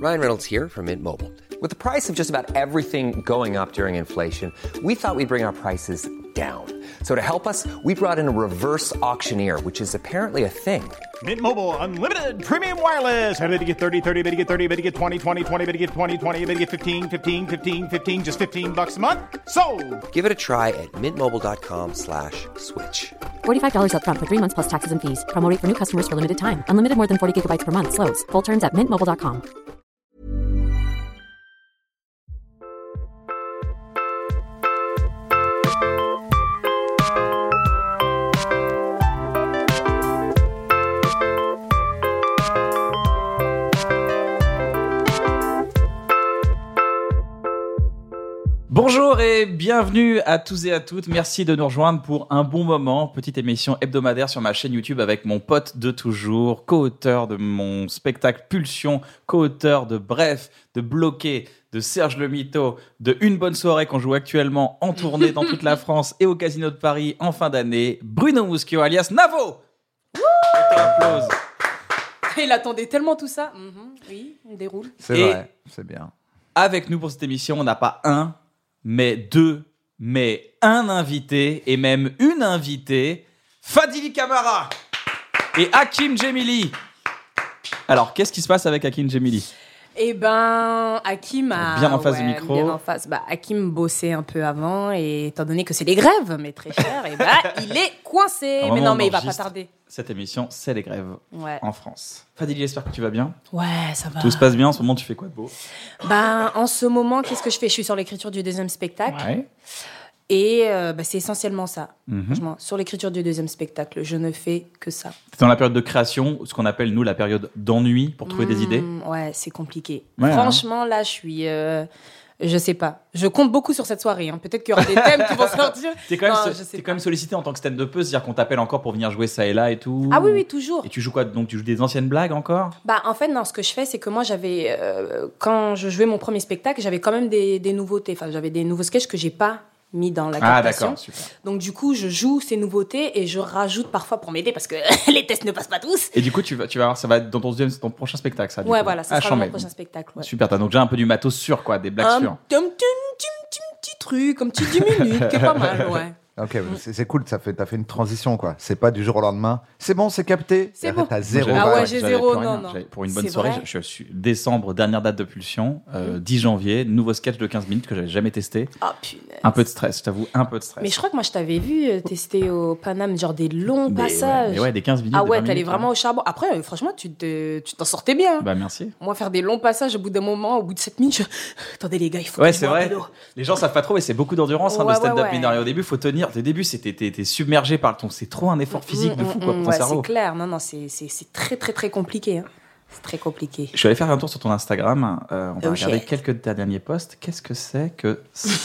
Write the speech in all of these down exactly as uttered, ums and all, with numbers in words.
Ryan Reynolds here from Mint Mobile. With the price of just about everything going up during inflation, we thought we'd bring our prices down. So to help us, we brought in a reverse auctioneer, which is apparently a thing. Mint Mobile Unlimited Premium Wireless. How to get thirty, thirty, how to get thirty, how to get twenty, twenty, twenty, how to get twenty, twenty, how to get fifteen, fifteen, fifteen, fifteen, just fifteen bucks a month? Sold! Give it a try at mintmobile.com slash switch. forty-five dollars up front for three months plus taxes and fees. Promo rate for new customers for limited time. Unlimited more than forty gigabytes per month. Slows full terms at mint mobile dot com. Bonjour et bienvenue à tous et à toutes. Merci de nous rejoindre pour un bon moment. Petite émission hebdomadaire sur ma chaîne YouTube avec mon pote de toujours, co-auteur de mon spectacle Pulsion, co-auteur de Bref, de Bloqué, de Serge le Mito, de Une bonne soirée qu'on joue actuellement en tournée dans toute la France et au Casino de Paris en fin d'année, Bruno Muschio alias Navo. Applause. Il attendait tellement tout ça. Mm-hmm. Oui, on déroule. C'est Et vrai, c'est bien. Avec nous pour cette émission, on n'a pas un, mais deux, mais un invité et même une invitée, Fadili Camara et Hakim Djemili. Alors, qu'est-ce qui se passe avec Hakim Djemili ? Eh ben, Hakim a... Bien en face ouais, du micro. Bien en face. Bah, Hakim bossait un peu avant et étant donné que c'est les grèves, mes très chers, et bah, il est coincé. Mais non, mais il va pas tarder. Cette émission, c'est les grèves Ouais. en France. Fadili, j'espère que tu vas bien. Ouais, ça va. Tout se passe bien en ce moment, tu fais quoi de beau ? Ben, en ce moment, qu'est-ce que je fais ? Je suis sur l'écriture du deuxième spectacle. Ouais. Et euh, bah, c'est essentiellement ça. Mhm. Franchement, sur l'écriture du deuxième spectacle, je ne fais que ça. T'es dans la période de création, ce qu'on appelle, nous, la période d'ennui pour trouver des Mmh, idées. Ouais, c'est compliqué. Ouais, Franchement, là, je suis... euh, je sais pas. Je compte beaucoup sur cette soirée. Hein. Peut-être qu'il y aura des thèmes qui vont sortir. T'es quand, même, Non, so- je sais t'es pas. quand même sollicité en tant que stand-uppeuse, c'est-à-dire qu'on t'appelle encore pour venir jouer ça et là et tout. Ah oui, oui, toujours. Et tu joues quoi ? Donc tu joues des anciennes blagues encore ? Bah, en fait, non, ce que je fais, c'est que moi, j'avais... euh, quand je jouais mon premier spectacle, j'avais quand même des, des nouveautés. Enfin, j'avais des nouveaux sketchs que j'ai pas mis dans la Ah captation. d'accord, super. Donc, du coup, je joue ces nouveautés et je rajoute parfois pour m'aider parce que les tests ne passent pas tous. Et du coup, tu vas, tu vas voir, ça va être dans ton, deuxième, ton prochain spectacle, ça. du Ouais, coup. voilà, ça Ah, sera chambé. mon prochain spectacle. Ouais. Super, t'as donc déjà un peu du matos sûr, quoi, des blagues Un, sûres. petit, un petit, petit, petit truc, un petit dix minutes, qui est pas mal, ouais. Ok, c'est, c'est cool, ça fait, t'as fait une transition, quoi. C'est pas du jour au lendemain. C'est bon, c'est capté. C'est Et après, bon. T'as zéro. Moi, Ah j'avais- ouais, j'ai j'avais zéro, plus non, rien. non. J'avais- Pour une bonne C'est soirée, vrai je, je suis décembre, dernière date de Pulsion, euh, dix janvier, nouveau sketch de quinze minutes que j'avais jamais testé. Ah, punaise. Un peu de stress, je t'avoue, un peu de stress. Mais je crois que moi, je t'avais vu euh, tester au Paname, genre des longs Mais ouais, passages. mais ouais, des quinze minutes. Ah de ouais, vingt t'allais minutes, vraiment hein. au charbon. Après, euh, franchement, tu, te, tu t'en sortais bien. Bah merci. Moi, faire des longs passages, au bout d'un moment, au bout de sept minutes, je... Attendez les gars, il faut Ouais, que je c'est boive vrai. un peu d'eau. Les gens savent pas trop, mais c'est beaucoup d'endurance, hein, Ouais, le stand-up, ouais, ouais. mine de rien. Au début, faut tenir. Au début, c'était, t'es, t'es submergé par ton. C'est trop un effort physique de fou, quoi, pour ton Ouais, cerveau. c'est clair. Non, non, c'est, c'est, c'est très, très, très compliqué. Hein. C'est très compliqué. Je suis allé faire un tour sur ton Instagram. Euh, on va Oh, regarder shit. quelques de tes derniers posts. Qu'est-ce que c'est que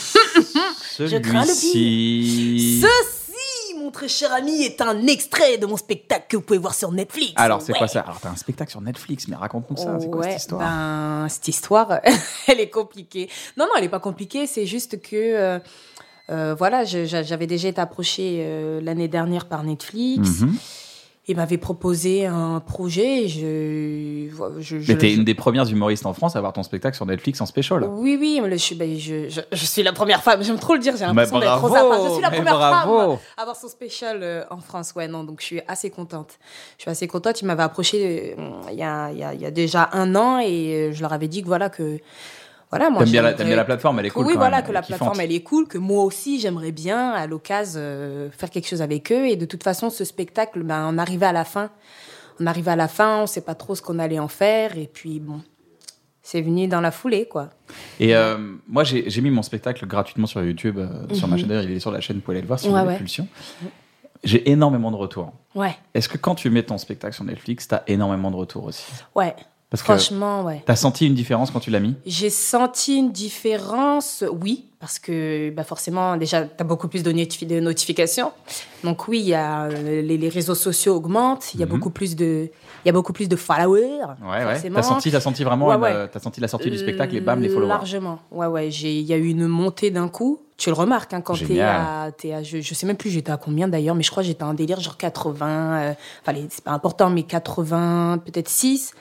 Je crains le celui-ci? Ceci, mon très cher ami, est un extrait de mon spectacle que vous pouvez voir sur Netflix. Alors, c'est Ouais. quoi ça? Alors, t'as un spectacle sur Netflix, mais raconte-nous ça. C'est quoi Ouais, cette histoire? Ben, cette histoire, elle est compliquée. Non, non, elle est pas compliquée. C'est juste que, euh, euh, voilà, je- j'a- j'avais déjà été approchée euh, l'année dernière par Netflix. Mhm. Ils m'avaient proposé un projet. Et je, je, je- Mais t'es je- une des premières humoristes en France à avoir ton spectacle sur Netflix en special. Oui, oui, mais je, suis- ben, je, je, je suis la première femme. J'aime trop le dire. J'ai l'impression Mais d'être trop bravo, sympa. Je suis la mais première bravo. femme à avoir son spécial euh, en France. Ouais, non, donc je suis assez contente. Je suis assez contente. Ils m'avaient approché euh, il y, a, il y, a, il y a déjà un an et euh, je leur avais dit que voilà que voilà moi. T'aimes bien, la, j'aimerais- t'aimes bien la plateforme, elle est cool. Oui, quand voilà, même, que la elle est kiffante. plateforme, elle est cool, que moi aussi, j'aimerais bien, à l'occasion, euh, faire quelque chose avec eux. Et de toute façon, ce spectacle, ben, on arrivait à la fin. On arrivait à la fin, on ne sait pas trop ce qu'on allait en faire. Et puis, bon, c'est venu dans la foulée, quoi. Et euh, moi, j'ai, j'ai mis mon spectacle gratuitement sur YouTube, euh, sur ma chaîne. D'ailleurs, il est sur la chaîne, vous pouvez aller le voir, sur Ouais, les ouais. Pulsions. J'ai énormément de retours. Ouais, Est-ce que quand tu mets ton spectacle sur Netflix, t'as énormément de retours aussi? ouais. Parce que Franchement, ouais. t'as senti une différence quand tu l'as mis? J'ai senti une différence, oui, parce que bah forcément, déjà, tu as beaucoup plus de, notifi- de notifications. Donc oui, il y a, euh, les, les réseaux sociaux augmentent, il y a Mhm. beaucoup plus de, il y a beaucoup plus de followers. Ouais, ouais. forcément. T'as senti, t'as senti vraiment, Ouais, une, ouais. euh, t'as senti la sortie du spectacle et bam, les followers. Largement. Ouais, ouais. J'ai, il y a eu une montée d'un coup. Tu le remarques hein, quand t'es Génial. à, t'es à, je, je sais même plus j'étais à combien d'ailleurs, mais je crois que j'étais en délire genre quatre-vingts. euh, Enfin, les- c'est pas important, mais quatre-vingts, peut-être six.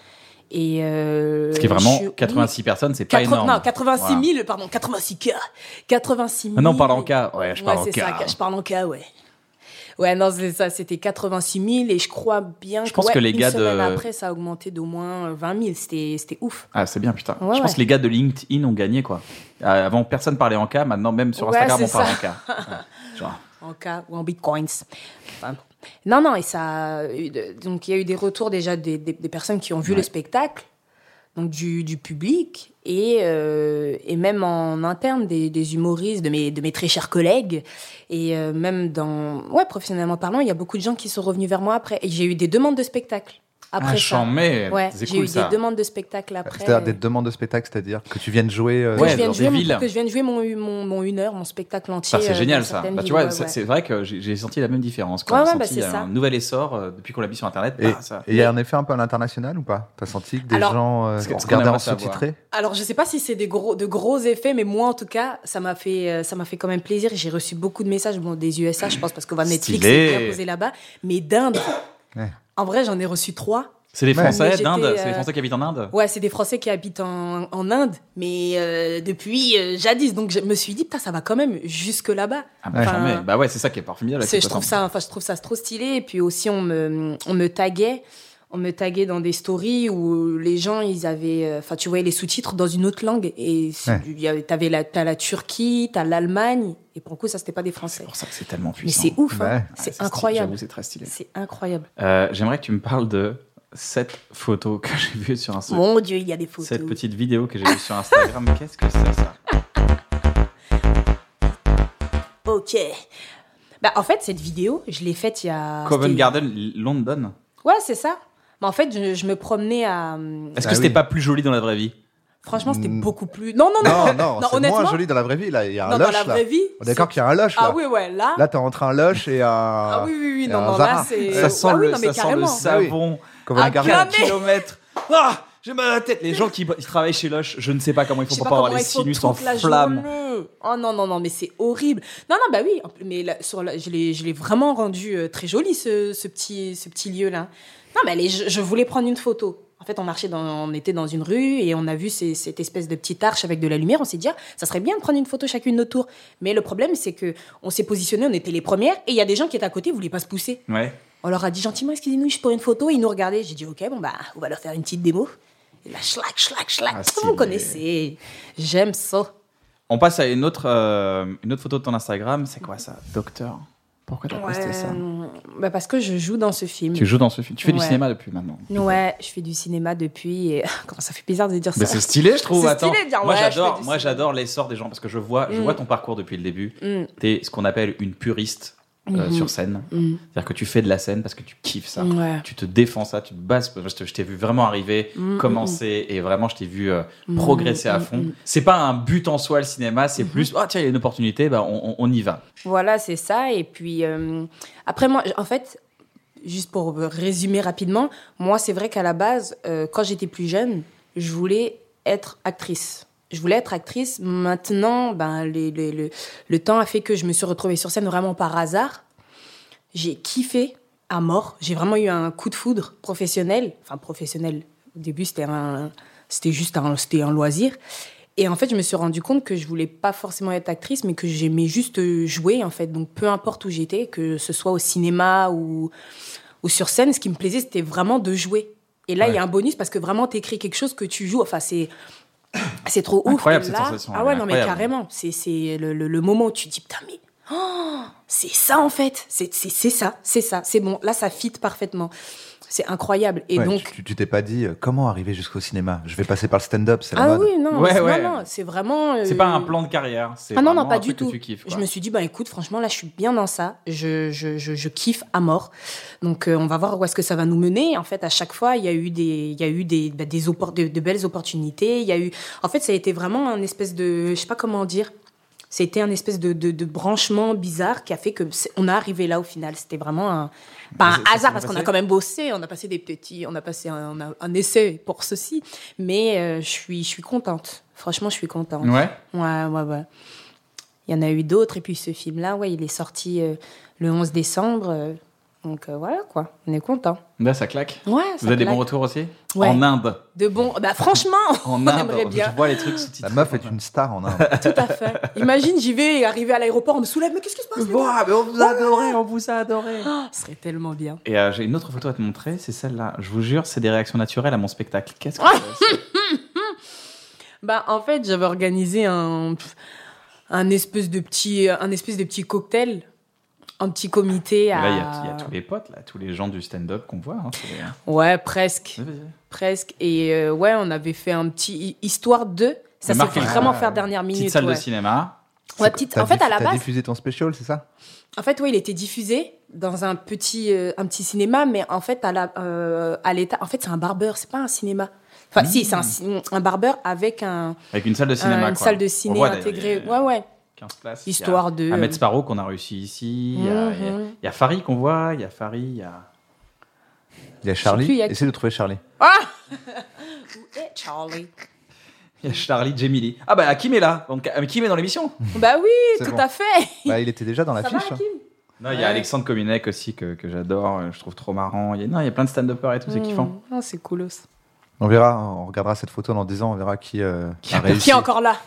Et euh, Ce qui est vraiment je- quatre-vingt-six oui. personnes, c'est pas quatre- énorme. Non, quatre-vingt-six mille, Voilà. pardon, quatre-vingt-six K. quatre-vingt-six mille. Ah non, on parle en cas. Ouais, je parle Ouais, en c'est cas. ça, je parle en cas, ouais. Ouais, non, c'est ça, c'était quatre-vingt-six mille et je crois bien Je que, pense ouais, que les une gars de- semaine après, ça a augmenté d'au moins vingt mille. C'était, c'était ouf. Ah, c'est bien, putain. Ouais, je pense ouais. que les gars de LinkedIn ont gagné, quoi. Euh, Avant, personne parlait en cas. Maintenant, même sur Ouais, Instagram, c'est on parle ça. en cas. Ouais. Genre, En cas ou en bitcoins. Enfin, bon. Non, non, et ça. a eu de- Donc, il y a eu des retours déjà des, des, des personnes qui ont vu Ouais. le spectacle, donc du, du public, et, euh, et même en interne des, des humoristes, de mes, de mes très chers collègues. Et euh, même dans. Ouais, professionnellement parlant, il y a beaucoup de gens qui sont revenus vers moi après. Et j'ai eu des demandes de spectacle après ah, ça. j'en mets. Ouais, C'est j'ai cool, eu ça. des demandes de spectacle après. C'est-à-dire des demandes de spectacle, c'est-à-dire que tu viennes jouer. euh, Que Ouais, je vienne dans jouer des mon- villes. que je vienne jouer mon, mon, mon une heure, mon spectacle entier. Ça, c'est euh, génial, dans ça. certaines Bah, tu villes, vois, ouais, c'est ouais. c'est vrai que j'ai j'ai senti la même différence. Quand Ouais, on a ouais, bah, senti c'est un ça. nouvel essor euh, depuis qu'on l'a mis sur Internet. Et bah, ça... et il y a un effet un peu à l'international ou pas? T'as senti que des Alors, gens euh, ce que- ce qu'on regardaient en aimerait savoir. sous-titré? Alors, je sais pas si c'est des gros, de gros effets, mais moi, en tout cas, ça m'a fait, euh, ça m'a fait quand même plaisir. J'ai reçu beaucoup de messages, bon, des U S A, je pense, parce que Netflix Stylé. est bien posé là-bas, mais d'Inde. Ouais. En vrai, j'en ai reçu trois. C'est les Ouais. Français Mais d'Inde. j'étais, C'est les euh, Français qui habitent en Inde. Ouais, c'est des Français qui habitent en, en Inde, mais euh, depuis euh, jadis. Donc, je me suis dit, putain, ça va quand même jusque là-bas. Ah bah, Enfin, j'en mets. Bah ouais, c'est ça qui est parfumé. c'est- je trouve ça, enfin, je trouve ça trop stylé. Et puis aussi, on me, on me taguait. On me taguait dans des stories où les gens, ils avaient... euh, Enfin, tu voyais les sous-titres dans une autre langue. Et Ouais. il y avait- t'avais la, t'as la Turquie, t'as l'Allemagne. Et pour le coup, ça, c'était pas des Français. C'est pour ça que c'est tellement Mais puissant. c'est ouf, hein. Ouais. Ah, C'est stylé, incroyable. J'avoue, c'est très stylé. C'est incroyable. Euh, J'aimerais que tu me parles de cette photo que j'ai vue sur Instagram. Mon Dieu, il y a des photos. Cette petite vidéo que j'ai vue sur Instagram. Qu'est-ce que c'est, ça? Ok. Bah, en fait, cette vidéo, je l'ai faite il y a... Covent c'était- Garden, London. Ouais, c'est ça. Mais en fait, je, je me promenais à... Est-ce Ah que c'était oui. pas plus joli dans la vraie vie? Franchement, c'était Mm. beaucoup plus... Non, non, non. Non, non, c'est honnêtement, moins joli dans la vraie vie. Là, il y a un non, lush. dans la là. vraie vie... On est d'accord c'est- qu'il y a un lush là. Ah oui, ouais, là... Là, t'as entre un lush et un. Ah oui, oui, oui, et non, un non, Zara. là, c'est... Ça sent, ah oui, le, non, mais ça sent le carrément. savon Covent Ah, Garden. à mais- kilomètres. Ah, j'ai mal à la tête. Les gens qui ils travaillent chez Lush, je ne sais pas comment ils Je font sais pour pas pas avoir comment les il faut sinus en toute la flammes. journée. Oh non, non, non, mais c'est horrible. Non, non, bah oui, en plus, mais là, sur la- je l'ai je l'ai vraiment rendu euh, très joli, ce, ce, petit, ce petit lieu-là. Non, mais allez, je, je voulais prendre une photo. En fait, on marchait dans, on était dans une rue et on a vu ces- cette espèce de petite arche avec de la lumière. On s'est dit, ah, ça serait bien de prendre une photo chacune de notre tour. Mais le problème, c'est que on s'est positionné, on était les premières et il y a des gens qui étaient à côté, ils voulaient pas se pousser. Ouais. On leur a dit gentiment, excusez-nous, je pour une photo. Ils nous regardaient. J'ai dit, ok, bon, bah, on va leur faire une petite démo. Et là, schlac, schlac, schlac. Ah, Tout stylé. vous connaissez. J'aime ça. On passe à une autre, euh, une autre photo de ton Instagram. C'est quoi ça? Docteur. Pourquoi t'as posté ça? Bah parce que je joue dans ce film. Tu joues dans ce film. Tu fais du Ouais. cinéma depuis maintenant. Ouais, je fais du cinéma depuis. Et... Comment ça fait bizarre de dire Mais ça. c'est stylé, je trouve. C'est Attends. stylé de dire, moi, ouais, je j'adore, fais du moi, cinéma. j'adore l'essor des gens parce que je vois, je Mm. vois ton parcours depuis le début. Mm. T'es ce qu'on appelle une puriste euh, Mhm. sur scène. Mm. C'est-à-dire que tu fais de la scène parce que tu kiffes ça. Ouais. Tu te défends ça, tu te bases. Je te- je t'ai vu vraiment arriver, Mm, commencer et vraiment, je t'ai vu euh, Mm, progresser à mm, fond. mm. C'est pas un but en soi le cinéma, c'est Mhm. plus, ah tiens, il y a une opportunité, bah, on, on- on y va. Voilà, c'est ça. Et puis, euh, après, moi, en fait, juste pour résumer rapidement, moi, c'est vrai qu'à la base, euh, quand j'étais plus jeune, je voulais être actrice. Je voulais être actrice. Maintenant, ben, les- les- le, le temps a fait que je me suis retrouvée sur scène vraiment par hasard. J'ai kiffé à mort. J'ai vraiment eu un coup de foudre professionnel. Enfin, professionnel. Au début, c'était un, c'était juste un, c'était un loisir. Et en fait, je me suis rendu compte que je voulais pas forcément être actrice, mais que j'aimais juste jouer, en fait. Donc, peu importe où j'étais, que ce soit au cinéma ou, ou sur scène, ce qui me plaisait, c'était vraiment de jouer. Et là, il Ouais. y a un bonus parce que vraiment, t'écris quelque chose que tu joues. Enfin, c'est, c'est trop ouf. Incroyable, Et cette là- sensation, Ah elle ouais, est non, mais incroyable. carrément. C'est, c'est le, le, le moment où tu te dis, putain, mais oh, c'est ça, en fait. C'est, c'est, c'est ça, c'est ça. C'est bon. Là, ça fit parfaitement. C'est incroyable. Et Ouais, donc, tu- tu tu t'es pas dit euh, comment arriver jusqu'au cinéma? Je vais passer par le stand-up, c'est la ah mode. oui, non, Ouais, c'est, ouais. non, non, c'est vraiment. C'est euh, pas un plan de carrière. C'est Ah non, non, vraiment pas un du truc que tout. tu kiffes, quoi. Je me suis dit, bah écoute, franchement, là, je suis bien dans ça. Je, je, je, je kiffe à mort. Donc, euh, on va voir où est-ce que ça va nous mener. En fait, à chaque fois, il y a eu des, il y a eu des, bah, des oppor- de, de belles opportunités. Il y a eu, en fait, ça a été vraiment un espèce de, je sais pas comment dire. C'était un espèce de, de, de branchement bizarre qui a fait que c'est- on est arrivé là au final. C'était vraiment un, pas Mais un ça- ça hasard s'est parce qu'on passé a quand même bossé, on a passé des petits, on a passé un, un, un essai pour ceci. Mais euh, je suis, je suis contente. Franchement, je suis contente. Ouais. Ouais, ouais, ouais. Il y en a eu d'autres. Et puis ce film-là, ouais, il est sorti euh, le onze décembre. euh, Donc euh, voilà quoi, on est content. Là, ça claque. Ouais, ça Vous avez des claque. bons retours aussi? Ouais. En Inde. De bons. Bah franchement, En on Inde. aimerait bien. Je vois les trucs sous-titrés. La meuf est une star en Inde. Tout à fait. Imagine, j'y vais, arriver à l'aéroport, on me soulève, mais qu'est-ce qui se passe les gars mais on vous a adoré, on vous a adoré. Ah, ce serait tellement bien. Et euh, j'ai une autre photo à te montrer, c'est celle-là. Je vous jure, c'est des réactions naturelles à mon spectacle. Qu'est-ce que c'est? Bah en fait, j'avais organisé un un espèce de petit un espèce de petit cocktail, un petit comité à. Là, il y, a- il y a tous les potes, là, tous les gens du stand-up qu'on voit. Hein, c'est les- Ouais, presque, Vas-y, vas-y. presque. Et euh, ouais, on avait fait un petit histoire de. Ça Le s'est fait marketing. vraiment faire dernière minute. Petite salle ouais. de cinéma. Ouais, petite. T'as En fait, diff- à la t'as base, diffusé ton special, c'est ça? en fait, oui, il était diffusé dans un petit, euh, un petit cinéma, mais en fait, à la, euh, à l'état, en fait, c'est un barbeur, c'est pas un cinéma. Enfin, si, c'est un, ci- un barbeur avec un, Avec une salle de cinéma. un- une quoi. salle de On ciné voit, d'ailleurs, intégrée. il y a Ouais, ouais. quinze places. Histoire il y de- a Ahmed Sparrow qu'on a réussi ici. Il y a, il y a- Mhm. il y a Farid qu'on voit. Il y a Farid. Il y a. Il y a Charlie. plus, il y a- Essaye de trouver Charlie. Où est Charlie? Il y a Charlie Djemili. Ah bah Hakim est là. Donc euh, Kim est dans l'émission. Bah oui, C'est tout bon. à fait. Bah, il était déjà dans Ça va, l'affiche. hein. Hakim? Non, il y a Ouais. Alexandre Kominek aussi que, que j'adore. euh, Je trouve trop marrant. Il y a, non, il y a plein de stand-uppers et tout. C'est kiffant. Mmh. Oh, c'est coolos. On verra, on regardera cette photo dans dix ans, on verra qui, euh, a réussi. Qui est encore là?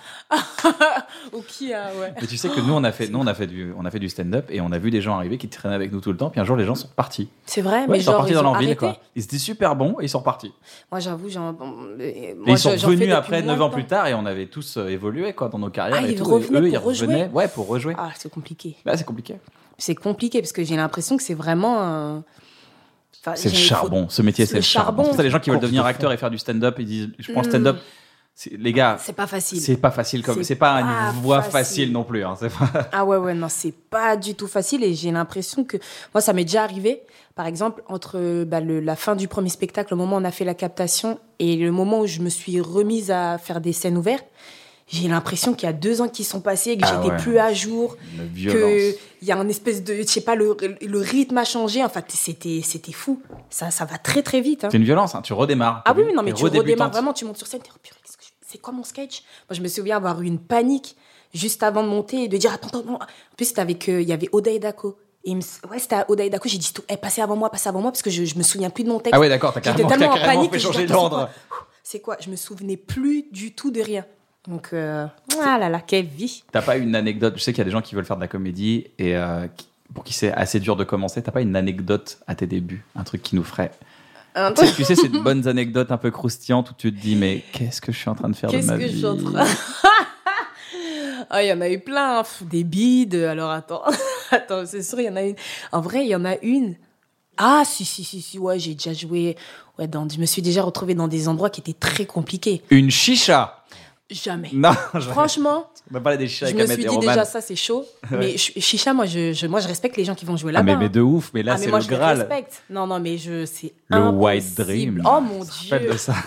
Ou qui a, ouais. Mais tu sais que nous on a fait, nous on a fait du, on a fait du stand-up et on a vu des gens arriver qui traînaient avec nous tout le temps. Puis un jour les gens sont repartis. C'est vrai, Ouais, mais ils sont genre, repartis ils dans ont leur ville arrêté. quoi. Ils étaient super bons et ils sont repartis. Moi, j'avoue, j'en. bon, euh, Et moi, ils sont j'en fais revenus depuis après moins neuf ans de plus temps. tard et on avait tous euh, évolué quoi dans nos carrières Ah, et ils tout. revenaient et eux pour ils rejouer revenaient, ouais, pour rejouer. Ah, c'est compliqué. Là c'est compliqué. C'est compliqué parce que j'ai l'impression que c'est vraiment. un- Enfin, C'est le j'ai- charbon. Ce métier C'est c'est le le charbon. charbon. C'est pour ça les gens qui veulent Course devenir de acteurs fond. et faire du stand-up ils disent, je prends le Mm. stand-up. C'est- Les gars, C'est pas facile. c'est pas facile comme, C'est c'est pas pas une voie facile, facile. non plus. Hein, c'est pas... Ah ouais, ouais, non, c'est pas du tout facile et j'ai l'impression que. Moi, ça m'est déjà arrivé, par exemple, entre bah, le, la fin du premier spectacle, le moment où on a fait la captation et le moment où je me suis remise à faire des scènes ouvertes, j'ai l'impression qu'il y a deux ans qui sont passés, que Ah j'étais ouais. plus à jour, Une que violence. il y a un espèce de. Je sais pas, le, le rythme a changé. Enfin, c'était, c'était fou. Ça, ça va très, très vite. Hein. C'est une violence. Hein. Tu redémarres. Ah T'as oui, vu oui, non, mais T'es tu redémarres redébutante. vraiment, tu montes sur scène, t'es oh, purée, qu'est-ce que je fais c'est quoi mon sketch? Moi, je me souviens avoir eu une panique juste avant de monter et de dire attends, attends, non. En plus, c'était avec, euh, il y avait Oda et Dako. Et il me- ouais, c'était à Oda et Dako, j'ai dit tout, hey, passez avant moi, passez avant moi, parce que je, je me souviens plus de mon texte. Ah ouais, d'accord, t'as J'étais carrément, tellement t'as en carrément panique fait que je changer dis, attends, d'ordre. c'est quoi C'est quoi Je me souvenais plus du tout de rien. Donc, euh, ah là là, quelle vie. T'as pas une anecdote? Je sais qu'il y a des gens qui veulent faire de la comédie et euh, qui- pour qui c'est assez dur de commencer. T'as pas une anecdote à tes débuts? Un truc qui nous ferait. Un Tu sais, tu sais, ces bonnes anecdotes un peu croustillantes où tu te dis, mais qu'est-ce que je suis en train de faire de Qu'est-ce ma que vie? je suis en train Ah, il y en a eu plein, hein. Pff, des bides. Alors attends, attends, c'est sûr, il y en a une. En vrai, il y en a une. Ah, si, si, si, si, ouais, j'ai déjà joué. Ouais, dans, je me suis déjà retrouvée dans des endroits qui étaient très compliqués. Une chicha? Jamais. Non, je... Franchement, on va parler des chichas je avec me Ahmed suis et dit Roman. déjà ça, c'est chaud. Mais ch- chicha, moi je, je, moi, je respecte les gens qui vont jouer Ah, là-bas. mais, mais hein. de ouf, mais là, Ah, mais c'est moi, le je les Graal. respecte. Non, non, mais je, c'est Le impossible. white dream. Oh mon Tu te rappelles Dieu. de ça?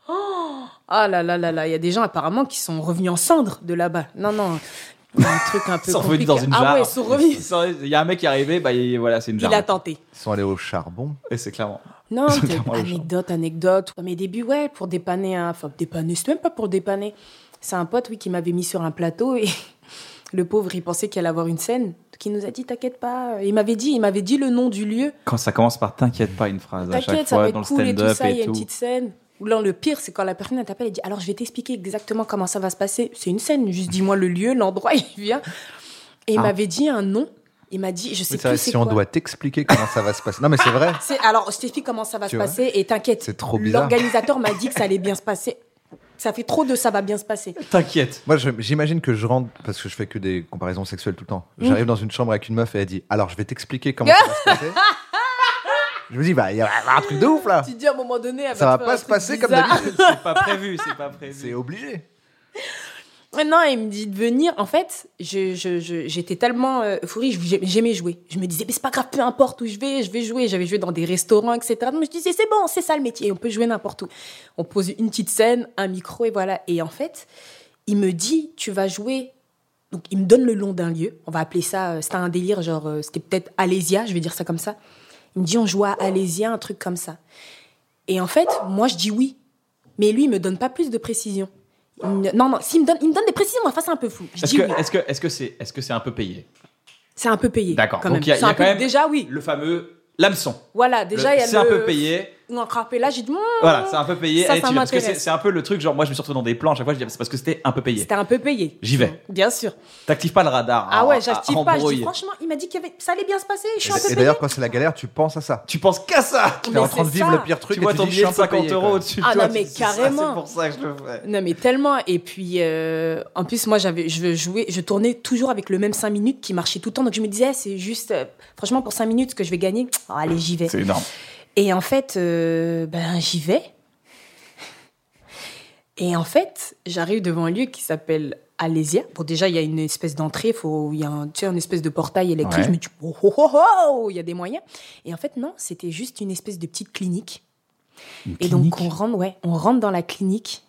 Ah là là là là, il y a des gens apparemment qui sont revenus en cendres de là-bas. Non, non, il y a un truc un peu Ils sont revenus compliqué. dans une jarre. Ah ouais, ils sont revenus. Ils sont- Il y a un mec qui est arrivé, bah, il- voilà, c'est une jarre. Il a tenté. Ils sont allés au charbon. Et c'est clairement. Non, C'est t'es- clairement le anecdote, anecdote. À mes débuts, ouais, pour dépanner un... Enfin, dépanner, c'est même pas pour dépanner. C'est un pote, oui, qui m'avait mis sur un plateau et le pauvre, il pensait qu'il allait avoir une scène. Qui nous a dit, t'inquiète pas. Il m'avait dit, il m'avait dit le nom du lieu. Quand ça commence par t'inquiète pas, une phrase à chaque T'inquiète, ça va fois être dans le cool et tout stand-up ça. Il y et a une tout. petite scène. Ou là, le pire, c'est quand la personne elle t'appelle et dit, alors je vais t'expliquer exactement comment ça va se passer. C'est une scène, juste dis-moi le lieu, l'endroit, il vient. Et il Ah. m'avait dit un nom. Il m'a dit, je sais Oui, c'est plus vrai, c'est si on quoi. doit t'expliquer comment ça va se passer. Non, mais c'est vrai. C'est- Alors, je t'explique comment ça va Tu se vois, passer et t'inquiète. c'est trop bizarre. L'organisateur m'a dit que ça allait bien se passer. Ça fait trop de ça va bien se passer. T'inquiète. Moi, je- j'imagine que je rentre, parce que je fais que des comparaisons sexuelles tout le temps. J'arrive dans une chambre avec une meuf et elle dit, alors je vais t'expliquer comment ça va se passer. Je me dis, bah, il y a un truc de ouf là. Tu te dis à un moment donné, elle Ça va va te faire pas un se truc passer comme bizarre. d'habitude. C'est pas prévu, c'est pas prévu. C'est obligé. Mais non, il me dit de venir. En fait, je, je, je- j'étais tellement euh, euphorique, j'ai- j'aimais jouer. Je me disais, mais c'est pas grave, peu importe où je vais, je vais jouer. J'avais joué dans des restaurants, et cetera. Donc je disais, c'est bon, c'est ça le métier, on peut jouer n'importe où. On pose une petite scène, un micro, et voilà. Et en fait, il me dit, tu vas jouer. Donc il me donne le nom d'un lieu. On va appeler ça, euh, c'était un délire, genre, euh, c'était peut-être Alésia, je vais dire ça comme ça. Il me dit, on joue à Alésia, un truc comme ça. Et en fait, moi, je dis oui. Mais lui, il me donne pas plus de précision. Il me- Non, non, s'il me donne, il me donne des précisions, mais enfin, c'est un peu flou. Je Est-ce dis que, oui. est-ce que, est-ce que c'est, est-ce que c'est un peu payé? C'est un peu payé. D'accord. Quand Donc même. il y a, il C'est y a un quand peu- même Déjà, oui. le fameux l'hameçon. Voilà, déjà, Le- il y a c'est le... un peu payé. Non, frappé, là, j'ai dit... Mmm, Voilà, c'est un peu payé. Ça, Allez, ça tu y vas. Parce que m'intéresse. c'est, c'est un peu le truc, genre, moi, je me suis retrouvé dans des plans à chaque fois, je dis, c'est parce que c'était un peu payé. C'était un peu payé. J'y vais. Bien sûr. T'actives pas le radar. Ah en- ouais, à- j'active en pas. Je dis, brouille. franchement, il m'a dit que ça allait bien se passer. Je suis un peu Et payé. d'ailleurs, quand c'est la galère, tu penses à ça. Tu penses qu'à ça. Tu es Mais en train de c'est vivre ça. le pire truc Tu et vois tu ton dis, je billet suis de un peu cinquante payé, euros quoi. au-dessus de Ah toi. non, mais tu dis, c'est ça, carrément. C'est pour ça que je le fais. Non, mais tellement. Et puis, euh, en plus, moi, j'avais, je jouais, je tournais toujours avec le même cinq minutes qui marchait tout le temps. Donc, je me disais, c'est juste, euh, franchement, pour cinq minutes, ce que je vais gagner, oh, allez, j'y vais. C'est énorme. Et en fait, euh, ben, j'y vais. Et en fait, j'arrive devant un lieu qui s'appelle Alésia. Bon, déjà, il y a une espèce d'entrée, faut, il y a un, tu sais, une espèce de portail électrique. Ouais. Je me dis, oh, oh, oh, oh, il y a des moyens. Et en fait, non, c'était juste une espèce de petite clinique. Une Et clinique. donc, on rentre, ouais, on rentre dans la clinique.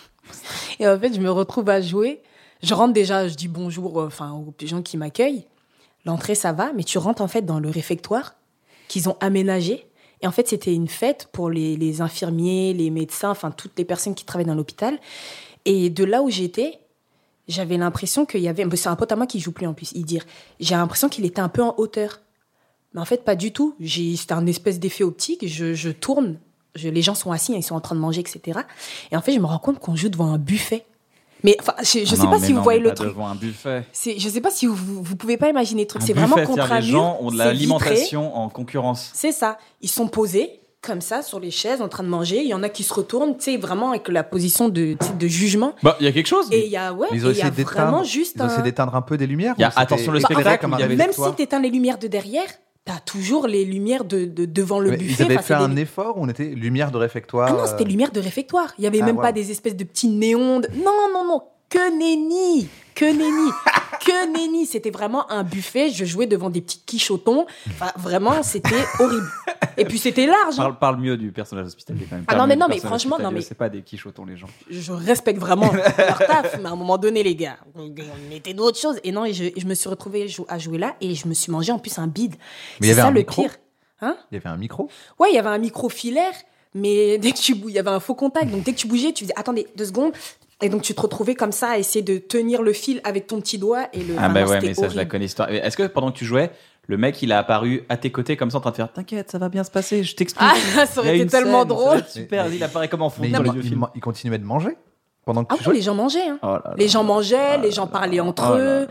Et en fait, je me retrouve à jouer. Je rentre déjà, je dis bonjour, enfin, aux gens qui m'accueillent. L'entrée, ça va, mais tu rentres en fait dans le réfectoire qu'ils ont aménagé. Et en fait, c'était une fête pour les, les infirmiers, les médecins, enfin, toutes les personnes qui travaillent dans l'hôpital. Et de là où j'étais, j'avais l'impression qu'il y avait... C'est un pote à moi qui joue plus en plus, il dit. J'ai l'impression qu'il était un peu en hauteur. Mais en fait, pas du tout. J'ai, c'était un espèce d'effet optique. Je, je tourne, je, les gens sont assis, ils sont en train de manger, et cetera. Et en fait, je me rends compte qu'on joue devant un buffet. Mais enfin, je, je Ah sais non, pas mais si non, vous voyez mais le pas truc. devant un buffet. C'est, je sais pas si vous, vous, vous pouvez pas imaginer le truc. Un C'est buffet, vraiment c'est-à-dire contre un les mur. gens ont de c'est l'alimentation en concurrence. C'est ça. Ils sont posés comme ça sur les chaises en train de manger. Il y en a qui se retournent, tu sais, vraiment avec la position de, tu sais, de jugement. Bah, il y a quelque chose. Et il y a, ouais, Mais ils et ont il y a essayé vraiment d'éteindre, juste ils ont essayé un... d'éteindre un peu des lumières. Il y a ou c'était attention le éclairé spectacle comme où un il y avait Même réfectoire si tu éteins les lumières de derrière, t'as toujours les lumières de, de devant le Mais buffet. Ils avaient Enfin, fait c'est un des- effort où on était lumière de réfectoire. Ah non, c'était euh, lumière de réfectoire. Il y avait Ah, même wow. pas des espèces de petits néons. de- Non, non, non. Que nenni. Que nenni. Que nenni. C'était vraiment un buffet. Je jouais devant des petits quichotons. Enfin, vraiment, c'était horrible. Et puis, c'était large. hein. Parle, parle mieux du personnage hospitalier quand même. Ah non, Parle mais mieux non, du mais personnage franchement, non, hospitalier, mais- C'est pas des quichotons, les gens. Je respecte vraiment leur taf, mais à un moment donné, les gars, mettez-nous autre chose. Et non, et je, et je me suis retrouvée jou- à jouer là et je me suis mangé en plus un bide. Mais il y C'est avait ça un le micro pire. Hein? Il y avait un micro. Ouais, il y avait un micro filaire, mais dès que tu bouges, il y avait un faux contact. Donc dès que tu bougeais, tu disais attendez deux secondes. Et donc tu te retrouvais comme ça à essayer de tenir le fil avec ton petit doigt. Et le, Ah bah vraiment, ouais, c'était mais ça, je la horrible. connais l'histoire. Est-ce que pendant que tu jouais, le mec, il a apparu à tes côtés comme ça en train de faire t'inquiète, ça va bien se passer, je t'explique. Ah, ça aurait Il y a été une tellement scène, ça drôle. va être super, Mais- il apparaît comme en fond Mais dans il, les vieux il- films. il continuait de manger pendant que Ah tu oui, jouais. les gens mangeaient. Hein. Oh là là. Les gens mangeaient, Ah les là gens là. parlaient entre Oh là eux. là.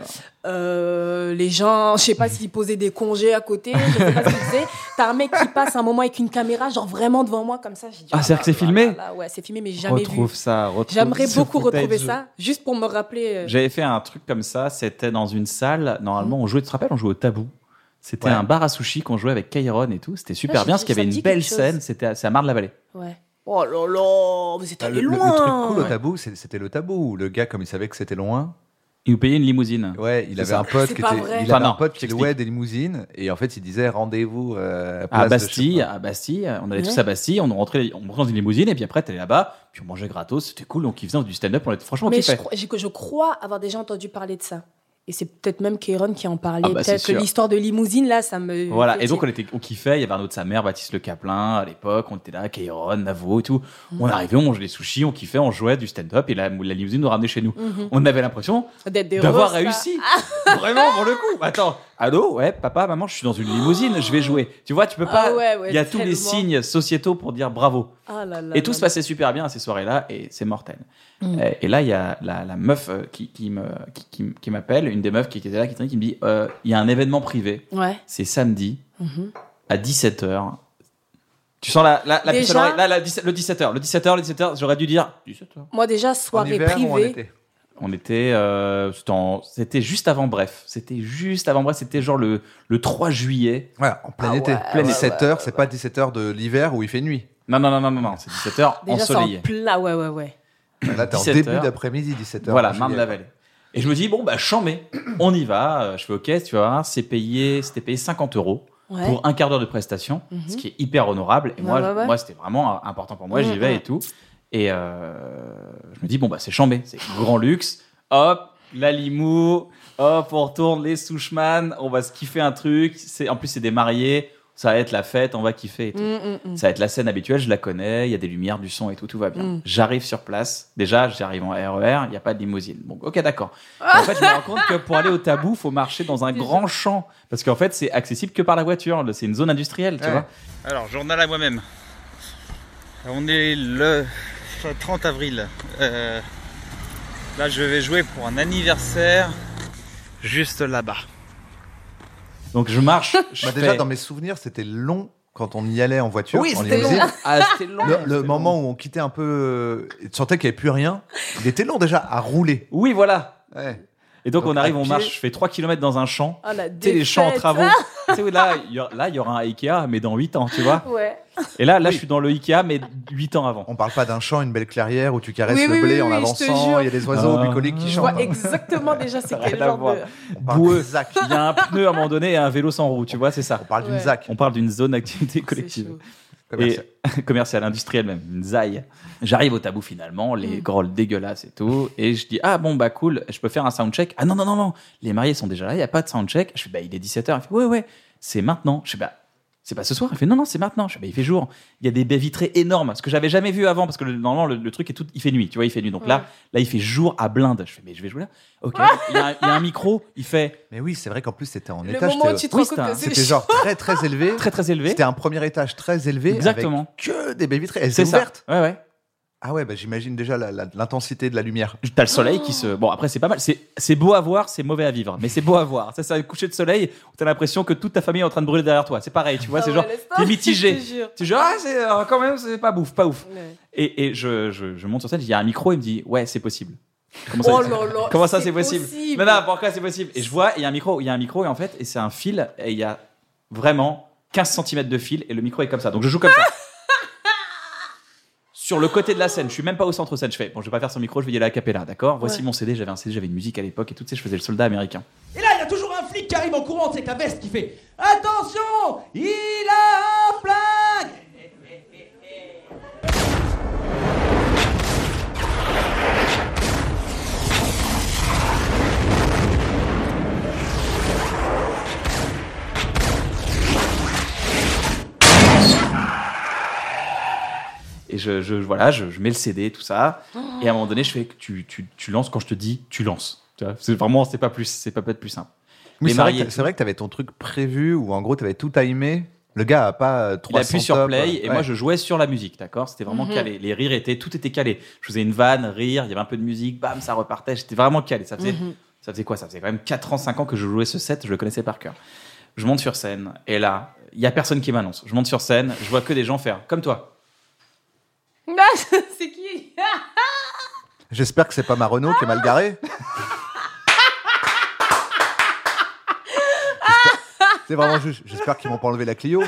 Euh, les gens, je sais pas s'ils posaient des congés à côté, je sais pas ce qu'ils faisaient. T'as un mec qui passe un moment avec une caméra, genre vraiment devant moi, comme ça. J'ai dit, Ah, c'est-à-dire que c'est là filmé là là, ouais, c'est filmé, mais j'ai jamais Retrouve vu. ça, retrouve J'aimerais ce beaucoup footage. retrouver ça, juste pour me rappeler. euh, J'avais fait un truc comme ça, c'était dans une salle, normalement on jouait, tu te rappelles, on jouait au Tabou. C'était Ouais. un bar à sushi qu'on jouait avec Kairon et tout, c'était super Ah, bien je- parce qu'il y ça avait me une dit belle quelque chose. scène, c'était à, c'est à Marne-la-Vallée. Ouais. Oh là là, vous êtes Le, allé le- le loin. truc cool au tabou, c'est- c'était le tabou. Où le gars, comme il savait que c'était loin, Il nous payait une limousine. ouais, il C'est avait ça. un pote C'est qui pas était, vrai. il Enfin, avait non, un pote je qui t'explique. louait des limousines et en fait il disait rendez-vous euh, À place de- Bastille, à Bastille, on allait tous Ouais. à Bastille, on rentrait, on rentrait dans une limousine et puis après t'allais là-bas, puis on mangeait gratos, c'était cool, donc ils faisaient du stand-up, on était franchement Mais je, kiffé. crois- j'ai- je crois avoir déjà entendu parler de ça. Et c'est peut-être même Kairon qui en parlait. Ah bah, c'est peut-être que sûr. l'histoire de limousine, là, ça me. Voilà, fait et donc dire. on était, on kiffait, il y avait un autre de sa mère, Baptiste Le Caplin, à l'époque, on était là, Kairon, Navo et tout. Mm. On arrivait, on mangeait des sushis, on kiffait, on jouait du stand-up et la, la limousine nous ramenait chez nous. Mhm. On avait l'impression D'être des d'avoir rostas. réussi. Vraiment, pour le coup. Attends, allô, ouais, papa, maman, je suis dans une limousine, je vais jouer. Tu vois, tu peux pas. Ah ouais, ouais, il y a tous les tellement. signes sociétaux pour dire bravo. Ah là là Et tout là se là. passait super bien à ces soirées-là et c'est mortel. Mm. Et, et là, il y a la, la meuf euh, qui, qui, me, qui, qui, qui m'appelle, une des meufs qui était là, qui, qui me dit euh, il y a un événement privé, Ouais. c'est samedi Mhm. à dix-sept heures. Tu sens la, la, la Déjà puce à l'oreille Là, la dix-sept le dix-sept heures. Le dix-sept heures, le dix-sept heures, j'aurais dû dire dix-sept heures. Moi, déjà, En soirée hiver ou en privée. été On était. euh, c'était, en- c'était juste avant Bref. C'était juste avant Bref. C'était genre le, le trois juillet. Ouais, en plein Ah été. ouais, Plein ouais, dix-sept heures, c'est pas dix-sept heures de l'hiver où il fait nuit. Non, non, non, non, non, non. C'est dix-sept heures Déjà, c'est ensoleillé. en plein. Ouais, ouais, ouais. Là, t'es en dix-sept début heures. d'après-midi, dix-sept heures. Voilà, en juillet. Marne-la-Vallée. Et je me dis, bon, bah, chambé, on y va. Euh, Je fais, ok, tu vas voir, c'est payé, c'était payé cinquante euros Ouais. pour un quart d'heure de prestation, Mhm. ce qui est hyper honorable. Et Ouais, moi, ouais, ouais. moi c'était vraiment euh, important pour moi, j'y Mhm, vais mhm. et tout. Et euh, je me dis, bon, bah, c'est chambé, c'est grand luxe. Hop, la limou, hop, on retourne les Souchman, on va se kiffer un truc. C'est, en plus, c'est des mariés. Ça va être la fête, on va kiffer et tout. Mm, mm, mm. Ça va être la scène habituelle, je la connais, il y a des lumières, du son et tout, tout va bien. Mm. J'arrive sur place, déjà j'arrive en R E R, il n'y a pas de limousine. Bon, ok, d'accord. En fait, je me rends compte que pour aller au Tabou, il faut marcher dans un grand champ. Parce qu'en fait, c'est accessible que par la voiture. C'est une zone industrielle, tu Ouais. vois. Alors, journal à moi-même. On est le trente avril. Euh, là, je vais jouer pour un anniversaire juste là-bas. Donc, je marche. Je Bah, déjà, fais- dans mes souvenirs, c'était long quand on y allait en voiture. Oui, en c'était long. limousine. Ah, c'était long. Le, le c'était moment long. où on quittait un peu, euh, et tu sentais qu'il n'y avait plus rien, il était long déjà à rouler. Oui, voilà. Ouais. Et donc, Donc, on arrive, à on pied. marche, je fais trois kilomètres dans un champ. Ah, la Tu sais, les champs en défaite. travaux. Tu sais, là, il y, a- là, il y aura un Ikea, mais dans huit ans, tu vois. Ouais. Et là, là, Oui. je suis dans le Ikea, mais huit ans avant. On parle pas d'un champ, une belle clairière où tu caresses Oui, le oui, blé oui, en oui, je te avançant, jure. il y a des oiseaux Ah. bucoliques qui Je chantent. vois exactement déjà c'est Ça quel n'a rien à genre voir. de... On parle Boueux. d'une ZAC. Il y a un pneu à un moment donné et un vélo sans roue, tu vois, c'est ça. On parle d'une Ouais. ZAC. On parle d'une zone d'activité C'est collective. chaud. commerciale. Et commerciale, industrielle même, une zaï. J'arrive au Tabou finalement, les Mm. grolles dégueulasses et tout, et je dis ah bon bah cool, je peux faire un soundcheck. Ah non non non non, les mariés sont déjà là, il y a pas de soundcheck. Je fais bah il est dix-sept heures. Il fait ouais ouais, c'est maintenant. Je fais bah c'est pas ce soir. Il fait non non c'est maintenant. Je fais bah il fait jour. Il y a des baies vitrées énormes, ce que j'avais jamais vu avant parce que le- normalement le, le truc est tout, il fait nuit, tu vois, il fait nuit. Donc là Ouais. là il fait jour à blinde. Je fais mais je vais jouer là. Ok. Il y, a un- il y a un micro, il fait Mais oui, c'est vrai qu'en plus, c'était en Le étage. moment où C'était tu te oui, rends compte c'était un- que c'est c'était genre très très élevé. très très élevé. C'était un premier étage très élevé. Exactement. Avec que des baies vitrées. Elles C'est étaient ça. ouvertes. Ouais ouais. Ah ouais, bah, j'imagine déjà la- la- l'intensité de la lumière. T'as le soleil qui se. Bon, après, c'est pas mal. C'est, c'est beau à voir, c'est mauvais à vivre. Mais c'est beau à voir. Ça, c'est un coucher de soleil où t'as l'impression que toute ta famille est en train de brûler derrière toi. C'est pareil, tu vois. Ah c'est ouais, genre. laisse T'es tomber, mitigé. je te jure. Tu dis, ah, c'est, euh, quand même, c'est pas ouf, pas ouf. Ouais. Et, et je, je, je monte sur scène, il y a un micro, il me dit, ouais, c'est possible. Comment ça, Oh c'est- là là, Comment ça, c'est c'est possible, possible. Non, non, pourquoi c'est possible Et je vois, il y a un micro, il y a un micro, et en fait, et c'est un fil, et il y a vraiment quinze centimètres de fil, et le micro est comme ça. Donc je joue comme ça. Sur le côté de la scène, je suis même pas au centre scène. Je fais, bon, je vais pas faire son micro, je vais y aller à cappella, d'accord. Voici Ouais. mon C D, j'avais un C D, j'avais une musique à l'époque et tout, tu sais, je faisais le soldat américain. Et là, il y a toujours un flic qui arrive en courant avec la veste qui fait attention, il a un flingue. Et je, je voilà, je, je mets le C D, tout ça. Et à un moment donné, je fais, tu, tu, tu lances quand je te dis, tu lances. Tu vois, c'est vraiment, c'est pas plus, c'est pas peut-être plus simple. Oui, Les c'est vrai, mariés. que- c'est vrai que tu avais ton truc prévu où en gros tu avais tout timé. Le gars a pas euh, Il trois cents appuie sur tops. play et Ouais. moi je jouais sur la musique, d'accord. C'était vraiment Mhm. calé. Les rires étaient, tout était calé. Je faisais une vanne, rire, il y avait un peu de musique, bam, ça repartait. J'étais vraiment calé. Ça faisait, Mhm. ça faisait quoi Ça faisait quand même quatre ans, cinq ans que je jouais ce set. Je le connaissais par cœur. Je monte sur scène et là, il y a personne qui m'annonce. Je monte sur scène, je vois que des gens faire comme toi. Ah, c'est qui? J'espère que c'est pas ma Renault qui est mal garée. J'espère- C'est vraiment juste. J'espère qu'ils m'ont pas enlevé la Clio.